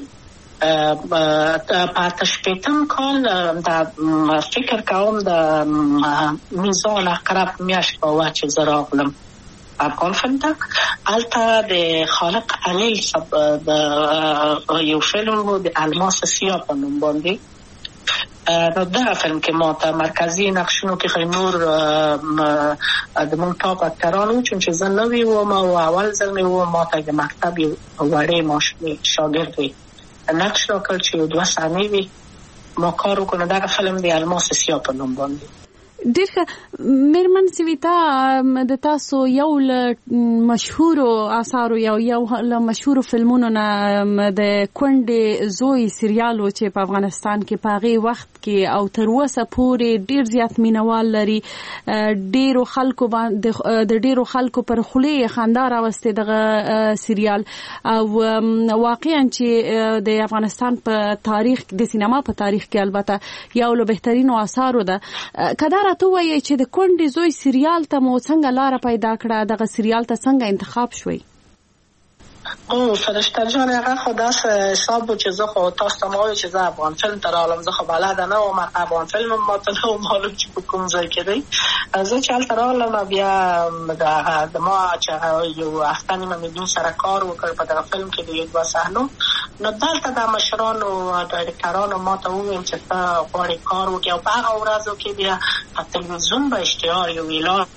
په اته شپېتم کال د فکر کوم د میزان اقرب میاشت په وخت چې زه راغلم افغان فلم ته. هلته د خالق علیل د یو فلم و د الماس سیاه په نوم باندې. نو دغه فلم کې ما ته مرکزي نقشونو کې نور د مونږ ټاپ اکتران وو، چون چې زه نوی وم او اول ځل مې و ما ته د مکتب یو وړې ماشومې شاګرد وي نقش راکړ چې یو دوه صحنې وي، ما کار وکړو. دغه فلم د الماس سیاه په نوم باندې. ډېر ښه. میرمن سویتا، د تاسو یو له مشهورو اثارو یو یو له مشهورو فلمونو نه د کونډې زوی سریال و چې په افغانستان کې په هغې وخت کې او تر اوسه پورې ډېر زیات مینوال لري. ډېرو خلکو باندې د ډېرو خلکو پر خولې یې خندا راوستې دغه سریال، او واقعا چې د افغانستان په تاریخ د سینما په تاریخ کې البته یو له بهترینو اثارو ده. که دا راته ووایئ چې د کونډې زوی سریال ته مو څنګه لاره پیدا کړه، دغه سریال ته څنګه انتخاب شوئ؟ او فرشته جان، هغه خو داسې حساب و چې زه خو تاسو ته ما وایي چې زه افغان فلم ته راغلم. زه خو بلده نه وم، افغان فلم هم ما ته نه و معلوم چې په کوم ځای کې دی. زه چې هلته راغلم بیا د ما چې یو هفته نیمه مې دوی سره کار وکړ په دغه فلم کې د یو دوه صحنو. نو دلته د مشرانو ډایرکټرانو ما ته وویل چې ته غواړې کار وکړې، او په هغه ورځو کې بیا په تلویزیون به اشتهار یو اعلان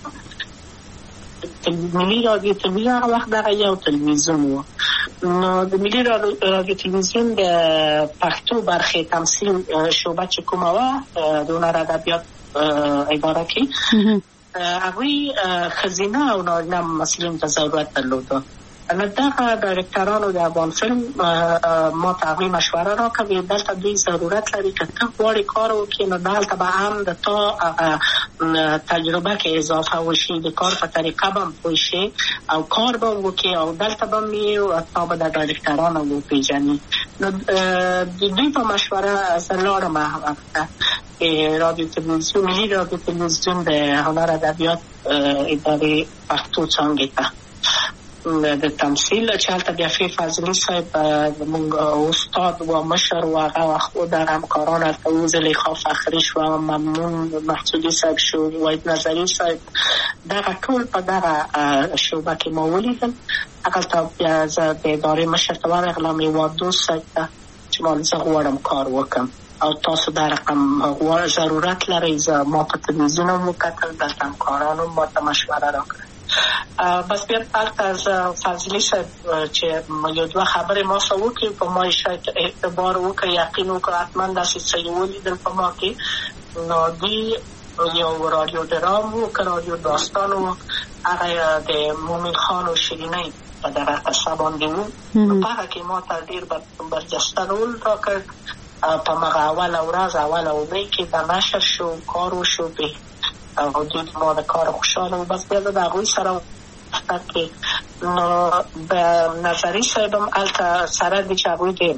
ملي رادیو تلویزیون هغه وخت دغه یو تلویزیون و. نو د ملي رادیو تلویزیون د پښتو برخې تمثیل شعبه چې کومه وه د هنر ادبیات اداره کې، هغوی ښځینه او نارینه ممثلینو ته ضرورت درلوده. نو دغه ډایرکټرانو د افغان فلم ما ته هغوی مشوره راکړه، دلته دوی ضرورت لري که ته غواړې کار وکړې نو دلته به هم د تا تجربه کې اضافه وشي، د کار په طریقه به هم پوه شي او کار به هم وکړې او دلته به هم یې تا به د ډایرکټرانو وپېژني. نو د دوی په مشوره زه لاړم هغه وخت رادیو تلویزیون ملي رادیو تلویزیون د هنر ادبیات ادارې پښتو څانګې ته د تمثیل، چې هلته بیا فی فضلي صاحب زموږ استاد و مشر و هغه وخت و دغه همکاران هلته و، زلیخا فخري شوه، ممنون محسودي صاحب شو، وحید نظري صاحب، دغه ټول په دغه شعبه کې ما ولیدل. هلته بیا زه د ادارې مشر ته ورغلم، هېواد دوست صاحب ته چې ما زه غواړم کار وکړم او تاسو دا رقم ضرورت لرئ. زه ما په تلویزیون هم وکتل، دلته همکارانو ما ته مشوره راکړه. بس بیا هلته از فضلي صاحب چې یو دوه خبرې ما سره وکړې، په ما یې شاید اعتبار وکړه، یقین وکړه حتما داسې څه یې ولیدل په ما کې. نو دوی یو رادیو ډرام و که رادیو داستان و، هغه د مومن خان و شیرینۍ په دغه قصه باندې و. په هغه کې ما ته ډېر برجسته رول راکړ. په مغه اوله ورځ اوله اونۍ کې د نشر شو، کار وشو پې او دوی ما د کار خوشحاله و. بس بیا د هغوی سره کې نو به نظري صاحب هم هلته سره دی چې هغوی د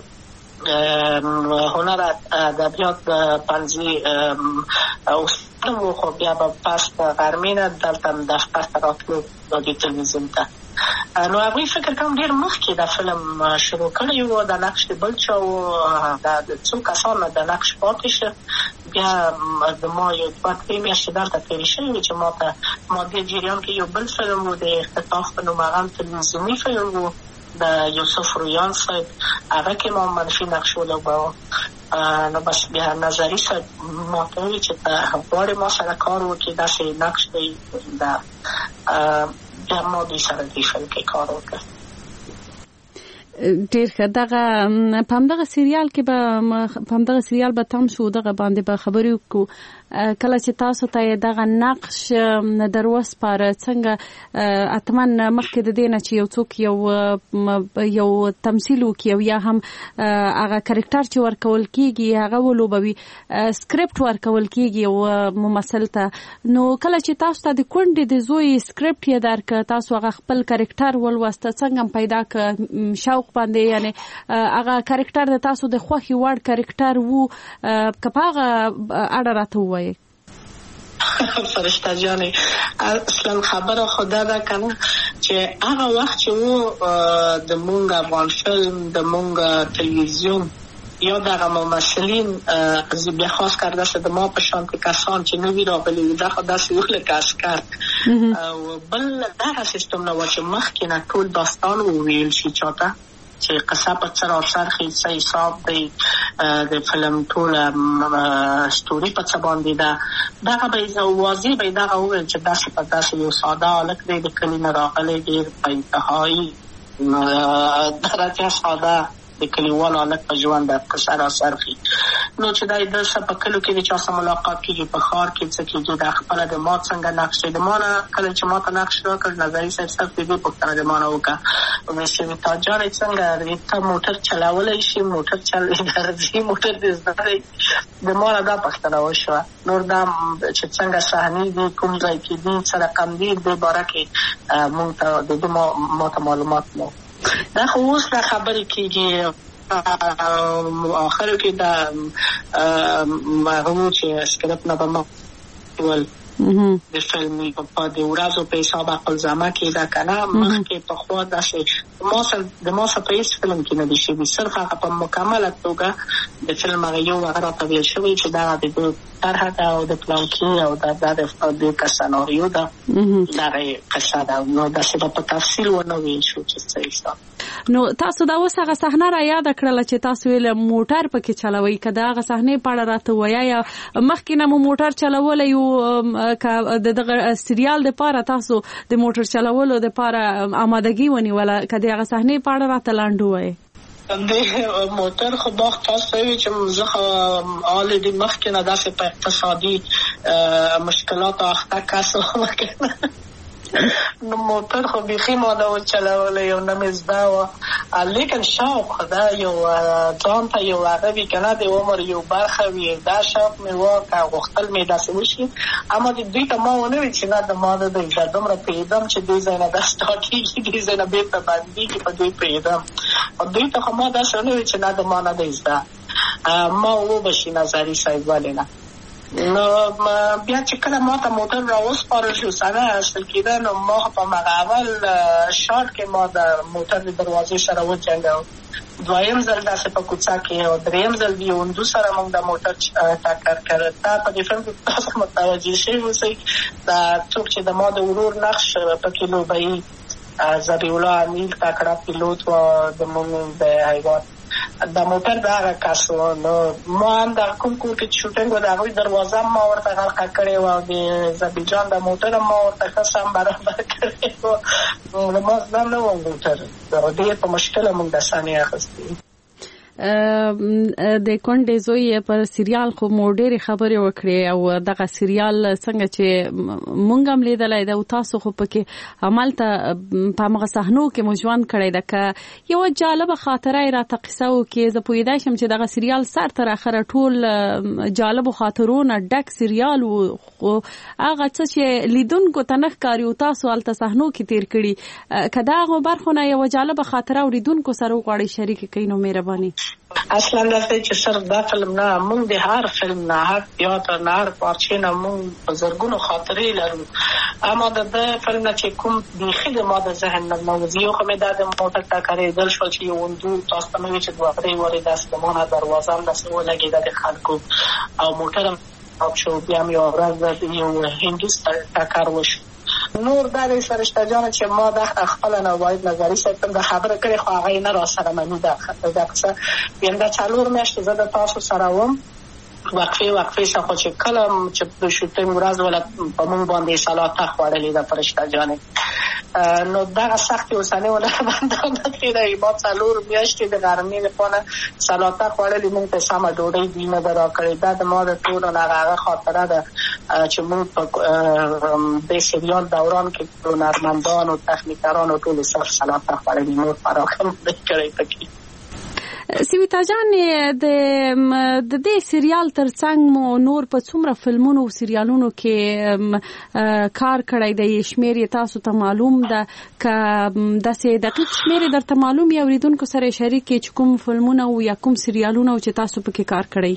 هنر ادبیات پنځه استاد و، خو بیا به پس د غرمې نه دلته دفتر ته راتلو رادیو تلویزیون ته. نو هغوی فکر کوم ډېر مخکې د فلم شروع کړی و، د نقش د بل چا و، د څو کسانو د نقش پاتې شه. بیا د ما یو دوه درې میاشتې دلته تېرې شوې وې چې ما ته ما دې جریان کې یو بل فلم و د اختطاف په نوم، هغه هم تلویزیوني فلم و د یوسف رویان صاحب، هغه کې ما منفي نقش ولوباوه. نو بس بیا نظري صاحب ما ته وویل چې ته غواړې ما سره کار وکړې، داسې نقش دی د بیا ما دوی سره دې فلم کې کار وکړ. ډیر ښه. دغه په همدغه سریال کې به په همدغه سریال به تم شو، دغه باندې به خبرې وکړو. کله چې تاسو ته دغه نقش در وسپاره څنګه اتمن مخکې د دې نه چې یو څوک یو یو تمثیل وکړي او یا هم هغه کریکټر چې ورکول کیږي هغه ولوبوي سکرپټ ورکول کیږي او ممثل ته نو کله چې تاسو ته د کونډې د زوی سکرپټ یې درک تاسو هغه خپل کریکټر ولوسته څنګه پیدا ک شوق باندې یعنی هغه کریکټر د تاسو د خوښي وړ کریکټر وو کپاغه اړه راته وایي فرشته جانې اصلا خبره خدا ده کنه چې هغه وخت چې وو د مونږ افغان فلم د مونږ تلویزیون یا دغه ممثلین از بیا خاص کرده شده ما په شان کسان چې نوی راغلي دا خو داسې یو لکه عسکر او بل دغه سیستم نه و چې مخکې نه ټول داستان وویل شي چاته چې قصه په سر او سر خیسه حساب دی د فلم ټول ستوري په څه باندې ده دغه به واضح به دغه وویل چې داسې په داسې یو ساده هلک دی د کلي نه راغلی ډېر په انتهایي درجه ساده د کلیوالو هلک په ژوند د قصه را سرخي نو چې دا د څه په کلو کې د چا سره ملاقات کېږي په ښار کې څه کېږي دا خپله د ما څنګه نقش دی د ما نه کله چې ما ته نقش راکړ نظري صاحب صرف د دې پوښتنه د ما نه وکړه ویل چې ریتا جانې څنګه ریتا موټر چلولی شي موټر چل درځي موټر دې زده دی د ما نه دا پوښتنه وشوه نور دا چې څنګه صحنې دي کوم ځای کې دي څه رقم دي دې باره کې مونږ ته د دې ما ته معلومات نه دا خو اوس دا خبرې کېږي آخرو کې دا هغه چې سکرپټ نه به ما ول د فلمي په د ورځو په حساب خپل ځما کې دا کنه مخکې په خوا داسې ما سره د ما سره په هیڅ فلم کې نه دي شوي صرف هغه په مکمله توګه د فلم هغه یو هغه راته ویل شوی چې دا د طرحه ده او د پلان کې او دا د د سناریو ده دغه قصه ده نو داسې په تفصیل ونه ویل شو چې څه حساب نو تاسو دا اوس هغه صحنه را یاد کړله چې تاسو ویل موټر پکې چلوي که دا هغه صحنې په اړه راته وایه یا مخکې نه مو موټر چلولی یو که د دغه سریال دپاره تاسو د موټر چلولو دپاره آمادګي ونیوله که د هغه صحنې په اړه راته لنډ ووایې د موټر خو باغ تاسو وی چې زه خو آل دې مخکې نه داسې په اقتصادي مشکلات اخته کس وکړم نو موټر خو بیخي ما دا وچلولی یو نه مې زده وه لیکن شوق خو دا یو ځان ته یو هغه وي که نه د عمر یو برخه وي دا شوق مې وه که غوښتل مې داسې وشي اما د دوی ته ما ونه وي چې نه د ما د دوی ته دومره پوهېدم چې دې ځای نه دا سټارټېږي دې ځای نه بېرته بندېږي په دوی پوهېدم دوی ته خو ما داسې ونه وي چې نه د ما نه دی زده ما وبشي نظري صاحب ولې نه نو بیا چې کله ما ته موټر را وسپارل شو سره اصل کېده نو ما په هغه اول شاټ کې ما د موټر د دروازې سره وجنګاو دویم ځل داسې په کوڅه کې او دریم ځل د یوندو سره موږ د موټر ټکر کړی دا په دې فلم کې تاسو متوجه شوي اوسئ دا څوک چې د ما د ورور نقش پکې لوبوي ذبیح الله امیل تکړه پیلوټ و د موږ د حیوان د موټر د هغه کس و نو ما هم د کوم کور کې شوټینګ و د هغوی دروازه هم ما ورته غلقه کړې وه او د ذبیح جان د موټر هم ما ورته ښه سم برابر کړې وه ما زده نه وم موټر ډېر په مشکله موږ د صحنې اخیستې د کونډې زوی پر سریال خو مو ډېرې خبرې وکړې او دغه سریال څنګه چې مونږ هم لیدلی ده او تاسو خو پکې همالته په همغه صحنو کې مو ژوند کړی ده که یوه جالبه خاطره یې راته قصه وکړې زه پوهېدی شم چې دغه سریال سر تر اخره ټول جالبو خاطرو نه ډک سریال و خو هغه څه چې لیدونکو ته نه ښکاري او تاسو هلته صحنو کې تېر کړي که د هغو برخو نه یوه جالبه خاطره اورېدونکو سره وغواړئ شریکه کوي نو مهرباني اصلا داسې چې صرف دا فلم نه موږ د هر فلم نه هر تیاتر نه هر پارچې نه موږ په زرګونو خاطرې لرو اما د ده فلم نه چې کوم بیخي د ما د ذهن نه موضوع خو مې دا د موټر ټکرېدل شول چې یو اندو تاسو ته مې ویل چې دوه درې وارې داسې د ما نه دروازه هم داسې ولګېده د خلکو او موټر هم خراب شو بیا هم یوه ورځ یو هندوس ټکر وشو نور دا د فرشته جانه چې ما د خپله نه باید نظري صاحب د خبره کړې خو هغه یې نه را سره مني دا قصه یم دا څلور میاشتې زه د تاسو سره وم وقفې وقفې څه خو چې کله چې د شوټینګ ورځ وله په موږ باندې سلاته خوړلې ده فرشته جانې نو دغه سختې اوسنۍ هنرمندانو کې د ما څلور میاشتې د غرمې لپاره سلاته خوړلې موږ ته سمه ډوډۍ دوی نه ده راکړې. دا د ما د ټولو نه هغه خاطره ده چې موږ په دې سریال دوران کې هنرمندانو تخنیکرانو ټولې صرف سلاته خوړلې، نور فراخم نه کړی پکې. سویتا جان د د دې سریال ترڅنګ مو نور په څومره فلمونو او سریالونو کې کار کړی دی؟ شمیر تاسو ته معلوم ده که داسې دقیق شمیر درته معلوم یا اوریدونکو سره شریک کې کوم فلمونه او یا کوم سریالونه چې تاسو پکې کار کړی؟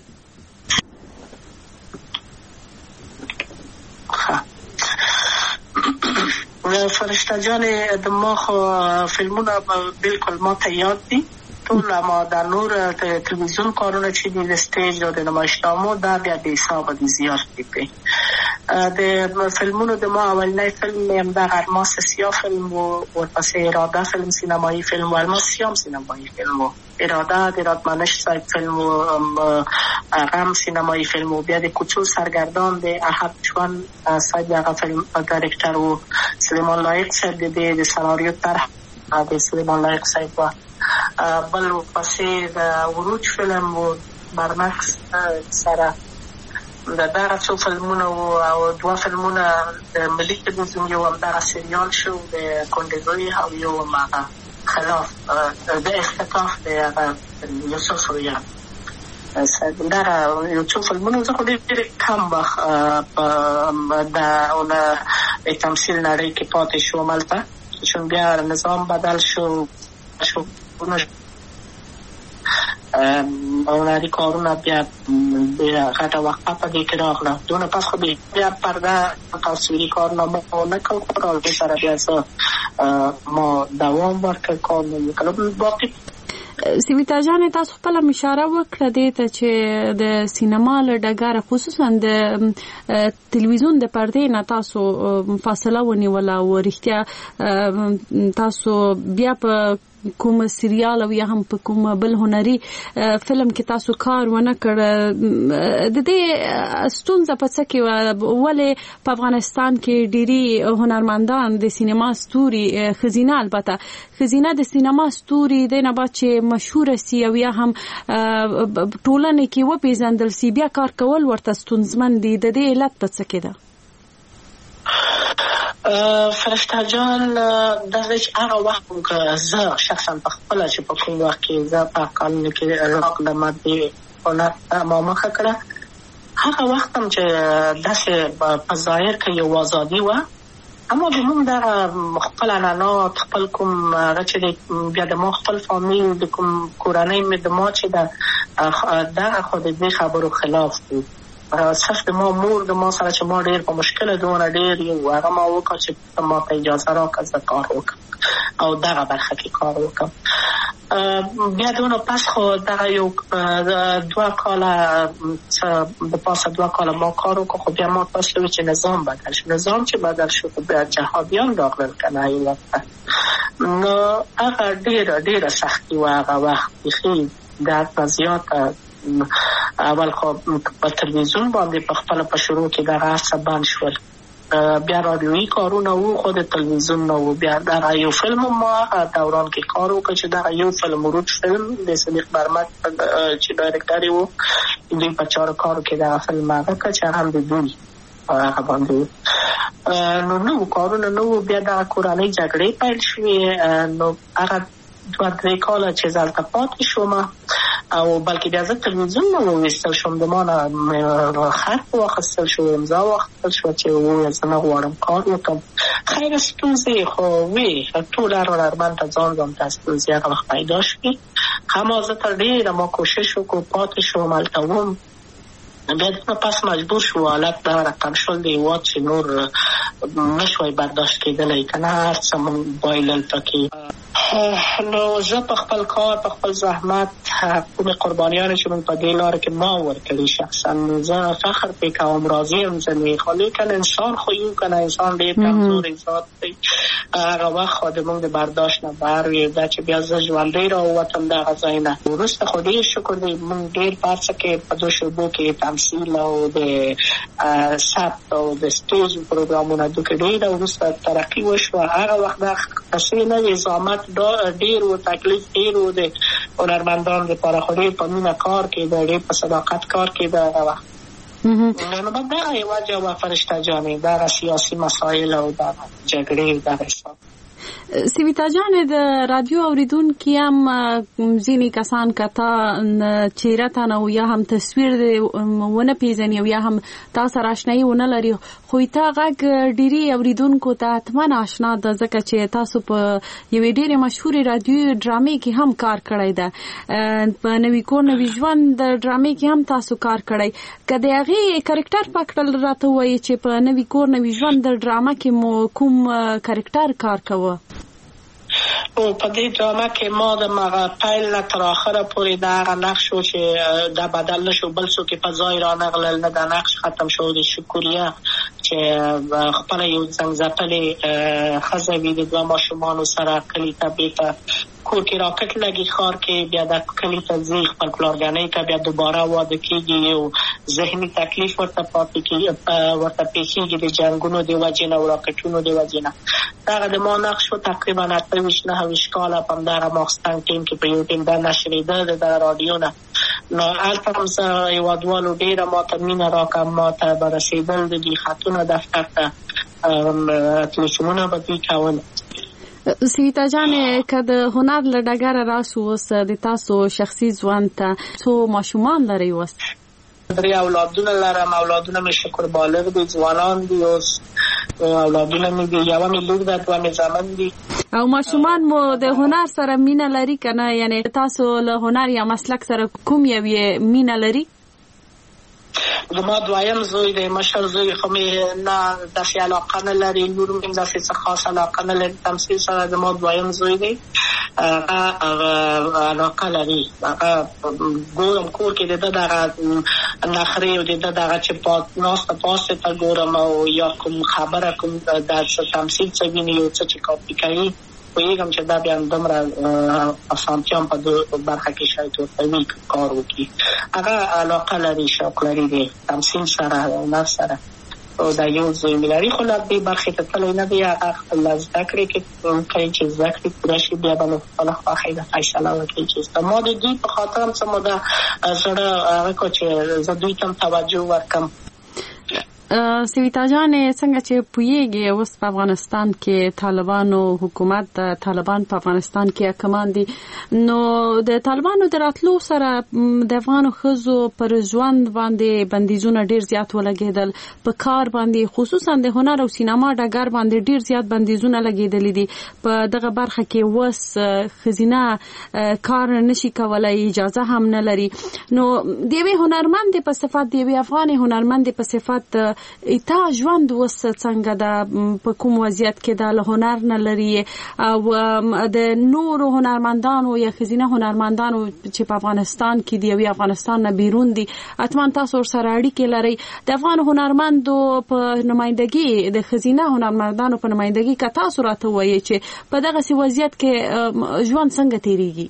فرشته جان د ما خو فلمونه بالکل ما ته یاد دي ټول، ما د نور تلویزیون کارونه چې دي د سټیج او د نمایشنامو دا بیا بې حسابه دي، زیات دي. د فلمونو د ما اولنی فلم مې همدغه الماس سیاه فلم و، ورپسې اراده فلم سینمایي فلم و، الماس سیاه هم سینمایي فلم و، اراده د رادمنش صاحب فلم و، غم سینمایي فلم و، بیا د کوڅو سرگردان د احد جوان صاحب هغه فلم ډایرکټر و، سلیمان لایق صاحب د د سناریو طرح د سلیمان لایق صاحب و، بل پسې د وروج فلم و برمکس سره د دغه څو فلمونه او دوه فلمونه د ملي تلویزیون، یو همدغه سریال شو د کونډې او یو هغه خلاف د اختطاف د هغه یوسف رویان. دغه یو څو فلمونه زه خو ډېر کم وخت د تمثیل نړۍ کې پاتې شوم هلته، چون بیا نظام بدل شو شو هنري کارونه بیا غټه وقفه په دې کې راغله. دونه پس خو بیا پرده تصویري کارونه مو نه کوو، راځي سره بیا ما دوام ورکړ کار مې وکړ. باقي سویتا جان تاسو خپل اشاره وکړه دې ته چې د سینما له ډګره خصوصا د تلویزیون د پردې نه تاسو فاصله ونیوله او رښتیا تاسو بیا په کوم سریال او یا هم په کوم بل هنري فلم کې تاسو کار ونه کړ. د دې ستونزه په څه کې ولې په افغانستان کې ډېری هنرمندان د سینما ستوري خزینه البته خزینه د سینما ستوري د نه بعد چې مشهور سي او یا هم ټولنه کې وپیژندل سي بیا کار کول ورته ستونزمن دي؟ د دې علت په څه کې ده؟ فرشته جان دغه هغه وخت که زه شخصا په خپل چې په کوم وخت کې زه په قانون کې راق د ماده هنر ما مخه کړه، هغه وخت هم چې داسې په ظاهر کې یو ازادي وه، اما د موږ دغه خپل عنعنات خپل کوم هغه چې بیا د ما خپل فامیل د کوم کورنۍ مې د ما چې دغه خو د دې خبرو خلاف دي. صرف د ما مور د ما سره چې ما ډېر په مشکله دونه ډېر یو هغه ما وکړه چې ما ته اجازه راکړه زه کار وکړم او دغه برخه کې کار وکړم. بیا دونه پس خو دغه یو دوه کاله د پاسه دوه کاله ما کار وکړه، خو بیا ما تاسو وی چې نظام بدل شو. نظام چې بدل شو بیا جهادیان راغلل کنه ایوب نو هغه ډېره ډېره سختي وه هغه وخت بیخي درد زیاته. اول خو په تلویزیون باندې په خپل په شروع کې دغه څه بند شول، بیا رادیویي کارونه وو خو د تلویزیون نه وو. بیا دغه یو فلم ما دوران کې کار وکړ چې دغه یو فلم وروج فلم د صدیق برمک چې ډایرکټر و، دوی په چارو کارو کې دغه فلم هغه کړ چې هم د دوی هغه باندې نو نو کارونه نو. بیا دغه کورنۍ جګړې پیل شوې، نو هغه دوه درې کاله چې زه هلته پاتې شوم او بلکې بیا زه تلویزیون نه وویستل شوم، د ما نه خط واخیستل شو، امضا واخیستل شوه چې وویل زه نه غواړم کار وکړم. خیر ستونزې خو وې، ټول هر هنرمند ته ځان ځان ته ستونزې هغه وخت پیدا شوې، اما زه تر ډېره ما کوشش وکړو پاتې شوم هلته وم. بیا دونه پس مجبور شو حالت دا رقم شول د هېواد چې نور نشوی برداشت کېدلی که نه هر څه مونږ بایلل پکې نو زه په خپل کار په خپل زحمت کومې قربانیانې چې موږ په دې لاره کې ما ورکړي شخصا زه فخر پرې کوم راضي یم ځینې خو لیکن انسان خو یو که نه انسان ډېر کمزوری ذات دی هغه وخت خو د موږ د برداشت نه بهر وي دا چې بیا زه ژوندی راووتم دغه ځای نه وروسته خو ډېر شکر دی موږ ډېر په هر څه کې په دو شعبو کې تمثیل او د ثبت او د سټیج پروګرامونه دوی کې ډېره وروسته ترقي وشوه هغه وخت دا قصې نه وې زحمت ډېر و تکلیف ډېر و د هنرمندانو لپاره خو ډېر په مینه کار کېده ډېر په صداقت کار کېده هغه وخت نو دغه یوه جوه فرشته جانې دغه سیاسي مسایل او دغه جګړې دغه حساب سویتا جان د رادیو اوریدونکي هم ځینې کسان کته چهره ته نه یا هم تصویر ونه پیژني یا هم تا سره آشنایي ونه لري خو تا غږ ډېری اوریدونکو ته حتما آشنا ده ځکه چې تاسو په یوې ډېرې مشهورې رادیو ډرامې کې هم کار کړی ده په نوي کور نوي ژوند د ډرامې کې هم تاسو کار کړی که د هغې کرکټر په کړل راته ووایي چې په نوي کور نوي ژوند د ډرامه کې مو کوم کرکټر کار کوه او په دې ډرامه کې ما د مغه پیل نه تر اخره پورې دا هغه نقش و چې دا بدل نشو بل څوک په ځای رانغلل نه دا نقش ختم شو د شکریه چې خپل یو څنګه ځپلې ښځه وي د دوه ماشومانو سره کلي ته بیرته کور کې راکټ لګي ښار کې بیا د کلي ته ځي خپل پلارګانۍ ته بیا دوباره واده کېږي یو ذهني تکلیف ورته پاتې کېږي ورته پېښېږي د جنګونو د وجې نه او راکټونو د وجې نه دغه د ما نقش و تقریبا اته ویشت نهه ویشت کاله په همدغه ماخستن ټیم کې په یو ټیم دا نشرېده د دغه راډیو نه نو هلته هم زه هېوادوالو ډېره ما ته مینه راکړه ما ته به رسېدل د دې خطونه دفتر ته تلیفونونه به دوی کول سویتا جان که د هنر له ډګره راسو اوس د تاسو شخصي ژوند ته څو ماشومان لرئ اوس درې اولادونه لرم اولادونه مې شکر بالغ دي ځوانان دي اوس اولادونه مې دي یوه مې لور ده دوه مې زامن دي او ماشومان مو د هنر سره مینه لري که نه یعنې تاسو له هنر یا مسلک سره کوم یو مینه لري زما دویم زوی دی مشر زوی خو مې نه داسې علاقه نه لري لور مې داسې څه خاص علاقه نه لري تمثیل سره زما دویم زوی دی هغه علاقه لري هغه ګورم کور کې د ده دغه نخرې او د ده دغه چې ناسته پاسته ته ګورم او یا کوم خبره کوم د تمثیل څه ویني یو څه چې کاپي کوي پوهېږم چې دا بیا دومره اسانتیا هم په دې برخه کې شاید ورته وي کار وکړي هغه علاقه لري شوق لري د تمثیل سره هنر سره او دا یو زوی مې لري خو لا دې برخې ته تللی نه دی هغه خپله زده کړې کې کوي چې زده کړې پوره شي بیا به نو خپله خوښۍ ده فیصله وکړي چې ما د دوی په خاطر هم څه موده زړه هغه کړو چې زه دوی ته هم توجه ورکړم سویتا جان څنګه چې پوهیږي اوس په افغانستان کې طالبانو حکومت د طالبان په افغانستان کې حکمان دي نو د طالبانو د راتلو سره د افغانو ښځو پر ژوند باندې بندیزونه ډیر زیات ولګېدل په کار باندې خصوصا د هنر او سینما ډګر باندې ډیر زیات بندیزونه لګېدلي دي په دغه برخه کې اوس ښځینه کار نشي کولی اجازه هم نه لري نو د یوې هنرمندې په صفت د یوې افغانې هنرمندې په صفت تا ژوند اوس څنګه ده په کوم وضعیت کې ده له هنر نه لري او د نورو هنرمندانو یا ښځینه هنرمندانو چې په افغانستان کې دي او افغانستان نه بیرون دي حتما تاسو ورسره اړیکې لرئ د افغان هنرمندو په نمایندګي د ښځینه هنرمندانو په نمایندګي که تاسو راته ووایئ چې په دغسې وضعیت کې ژوند څنګه تېرېږي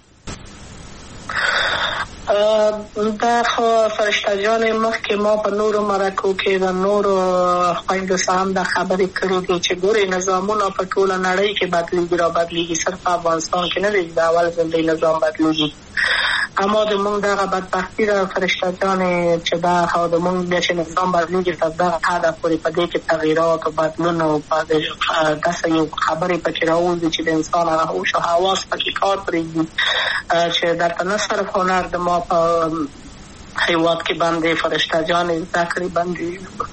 دا خو فرشته جانې مخکې ما په نورو مرکو کې د نورو خویندو سره هم دا خبرې کړې دي چې ګورې نظامونه په ټوله نړۍ کې بدلېږي را بدلېږي صرف په افغانستان کې نه دی د اول ځل دی نظام بدلېږي اما د مونږ دغه بدبختي ده فرشته جانې چې دا خو د مونږ بیا چې نظام بدلېږي تر دغه حده پورې په دې کې تغییرات او بدلون او داسې یو خبرې پکې راوځي چې د انسان هغه هوش او حواس پکې کار پرېږدي چې درته نه صرف هنر د ما په هیواد کې باندې فرشته جانې زده کړې باندې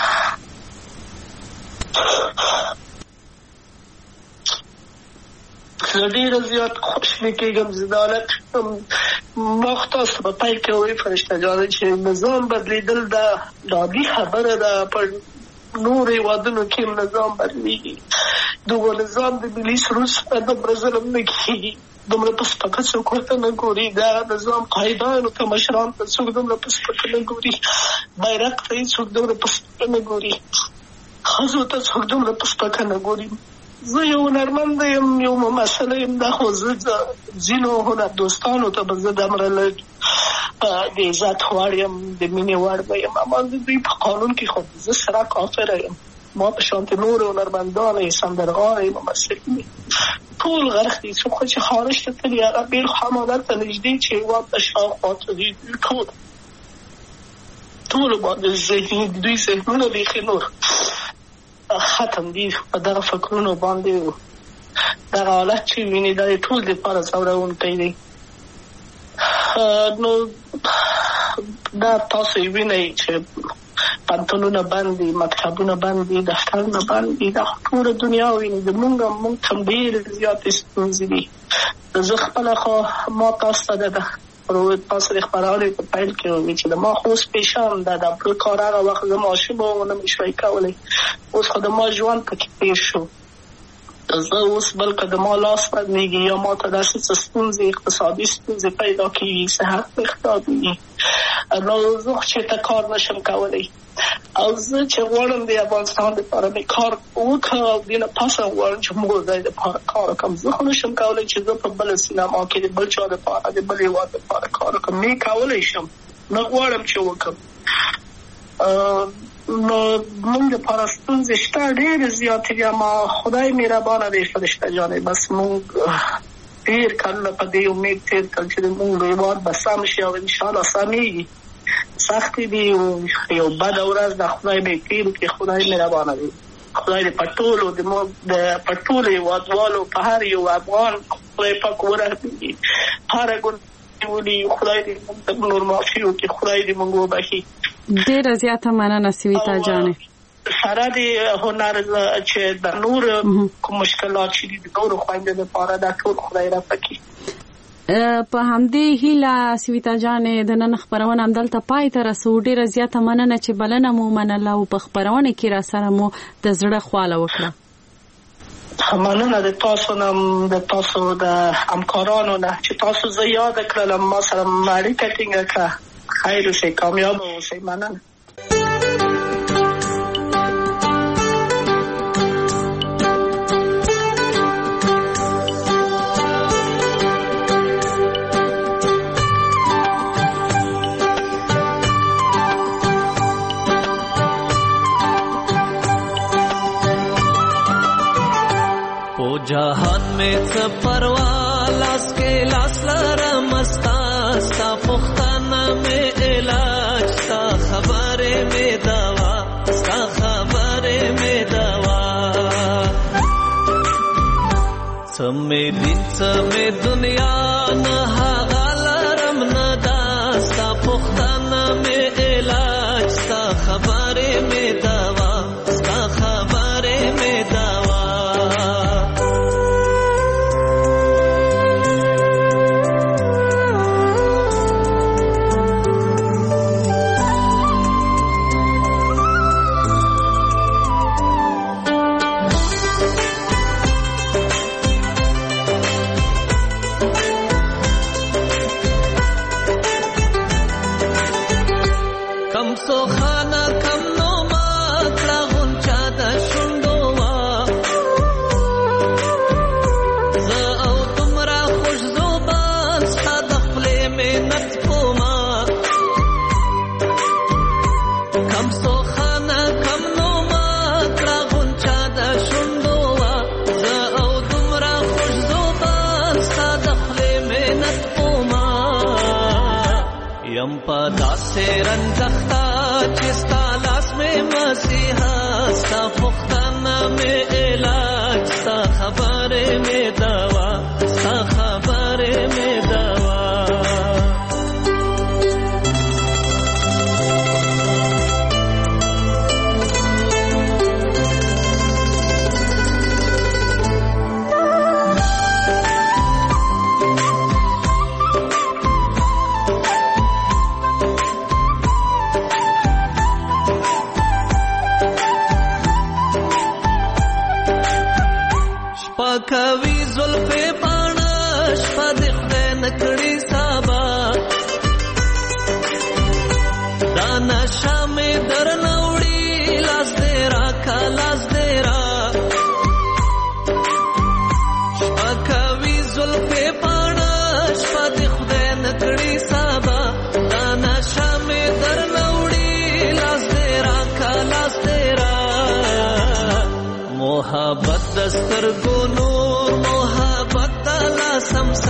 زه ډېره زیات خوشحالي کېږم زه د حالت ما خو تاسو په پیل کې ووایي فرشته جانې چې نظام بدلېدل دا عادي خبره ده په نور هیوادونو کې هم نظام بدلېږي دغه نظام د ملي سرود څخه دومره ظلم نه کېږي، دومره په سپکه څوک ورته نه ګوري. دغه نظام قایدانو ته مشرانو ته څوک دومره په سپکه نه ګوري، بیرغ ته یې څوک دومره په سپکه نه ګوري، ښځو ته څوک دومره په سپکه نه ګوري. زه یو هنرمند یم، یو ممثل یم، دا خو زه ځینو هنر دوستانو ته به زه دومره لږ د عزت وړ یم، د مینې وړ به یم، اما د دوی په قانون کې خو زه سره کافره یم. ما په شانتې نورو هنرمندانو یې سندرغاړی یې ممثل یې ټول غرق دي. څوک چې خارج ته تلي هغه بېل حمادت ته نږدې چې هېواد ته شاوخوا ته دي، ټول ټولو باندې ذهني دوی ذهنونه بیخي نور ختم دي په دغه فکرونو باندې. دغه حالت چې ویني دا د ټول دپاره ځورونکی دی. نو دا تاسو یې وینئ چې پنتونونه بند دي، مکتبونه بند دي، دفترونه بند دي، دا ټوله دنیا ویني. د مونږ مونږ ته ډېرې زیاتې ستونزې دي. زه خپله خو ما تاسو ته د تاسو د خپرونې په پیل کې وویل چې د ما خو اوس پیشان ده، د بل کار هغه وخت زه ماشوم وم نه مې شوی کولی، اوس خو د ما ژوند پکې تېر شو. زه اوس بلکې د ما لاس بدلېږي یا ما ته داسې څه ستونزې اقتصادي ستونزې پیدا کېږي، صحت مې خرابېږي، نو زه خو چېرته کار نشم کولی. او زه چې غواړم د افغانستان دپاره مې کار وکړم او دې نه پس هم غواړم چې موږ ځای دپاره کار وکړم. زه خو نشم کولی چې زه په بله سینما کې د بل چا دپاره د بل هېواد دپاره کار وکړم. مې کولی شم، نه غواړم چې وکړم. نو موږ دپاره ستونزې شته ډېرې زیاتې دي، اما خدای مهربانه دی فرشته جانې. بس موږ ډېر کلونه په دې امید تېر کړل چې زموږ هېواد به سم شي او انشاءالله سمېږي. سختې دي، یو بده ورځ د خدای به یې تېر کړي. خدای مهربانه دی. خدای دې په ټولو د په ټولو هېوادوالو په هر یو افغان خدای پاک ورحمېږي، هره ګناه ولي خدای دې موږ ته نور معافي وکړي، خدای دې موږ وبخي. ډېره زیاته مننه سویتا جانې. سره د هنر چې د نور کوم مشکلات چې دي د نورو خویندو دپاره دا ټول خدای رفع کړي. په همدې هیله سویتا جانې د نن خپرونه همدلته پای ته رسو. ډېره زیاته مننه چې بلنه مو منله او په خپرونه کې را سره مو د زړه خواله وکړه. مننه د تاسو نه، د تاسو د همکارانو نه چې تاسو زه یاد کړلم، ما سره اړیکه ټینګه کړه. خیر اوسئ، کامیاب اوسئ. مننه. जहान में څه پروا لاس کې لاس لرم ستا ستا پختانه مې علاج ستا خبرې مې دوا ستا خبرې مې دوا څه مې دین څه مې دنیا نه هغه لرم نه دا ستا پختانه مې علاج ستا خبرې مې دوا ستا خبرې مې دوا رنځختا چې ستا لاس مې مسیحا ستا پختانه مې علاج ستا خبرې مې دوا ستا خبرې مې دوا شپکوي زلفې باڼه شپه د خدای نکړي سبا دا نشه مې درنه وړي لاس دې راکه لاس دې را شپکوي زلفې باڼه شپه د خدای نکړي سبا دا نشه مې درنه وړي لاس دې راکه لاس دې را محبت دسترګو نور محبت د لاسم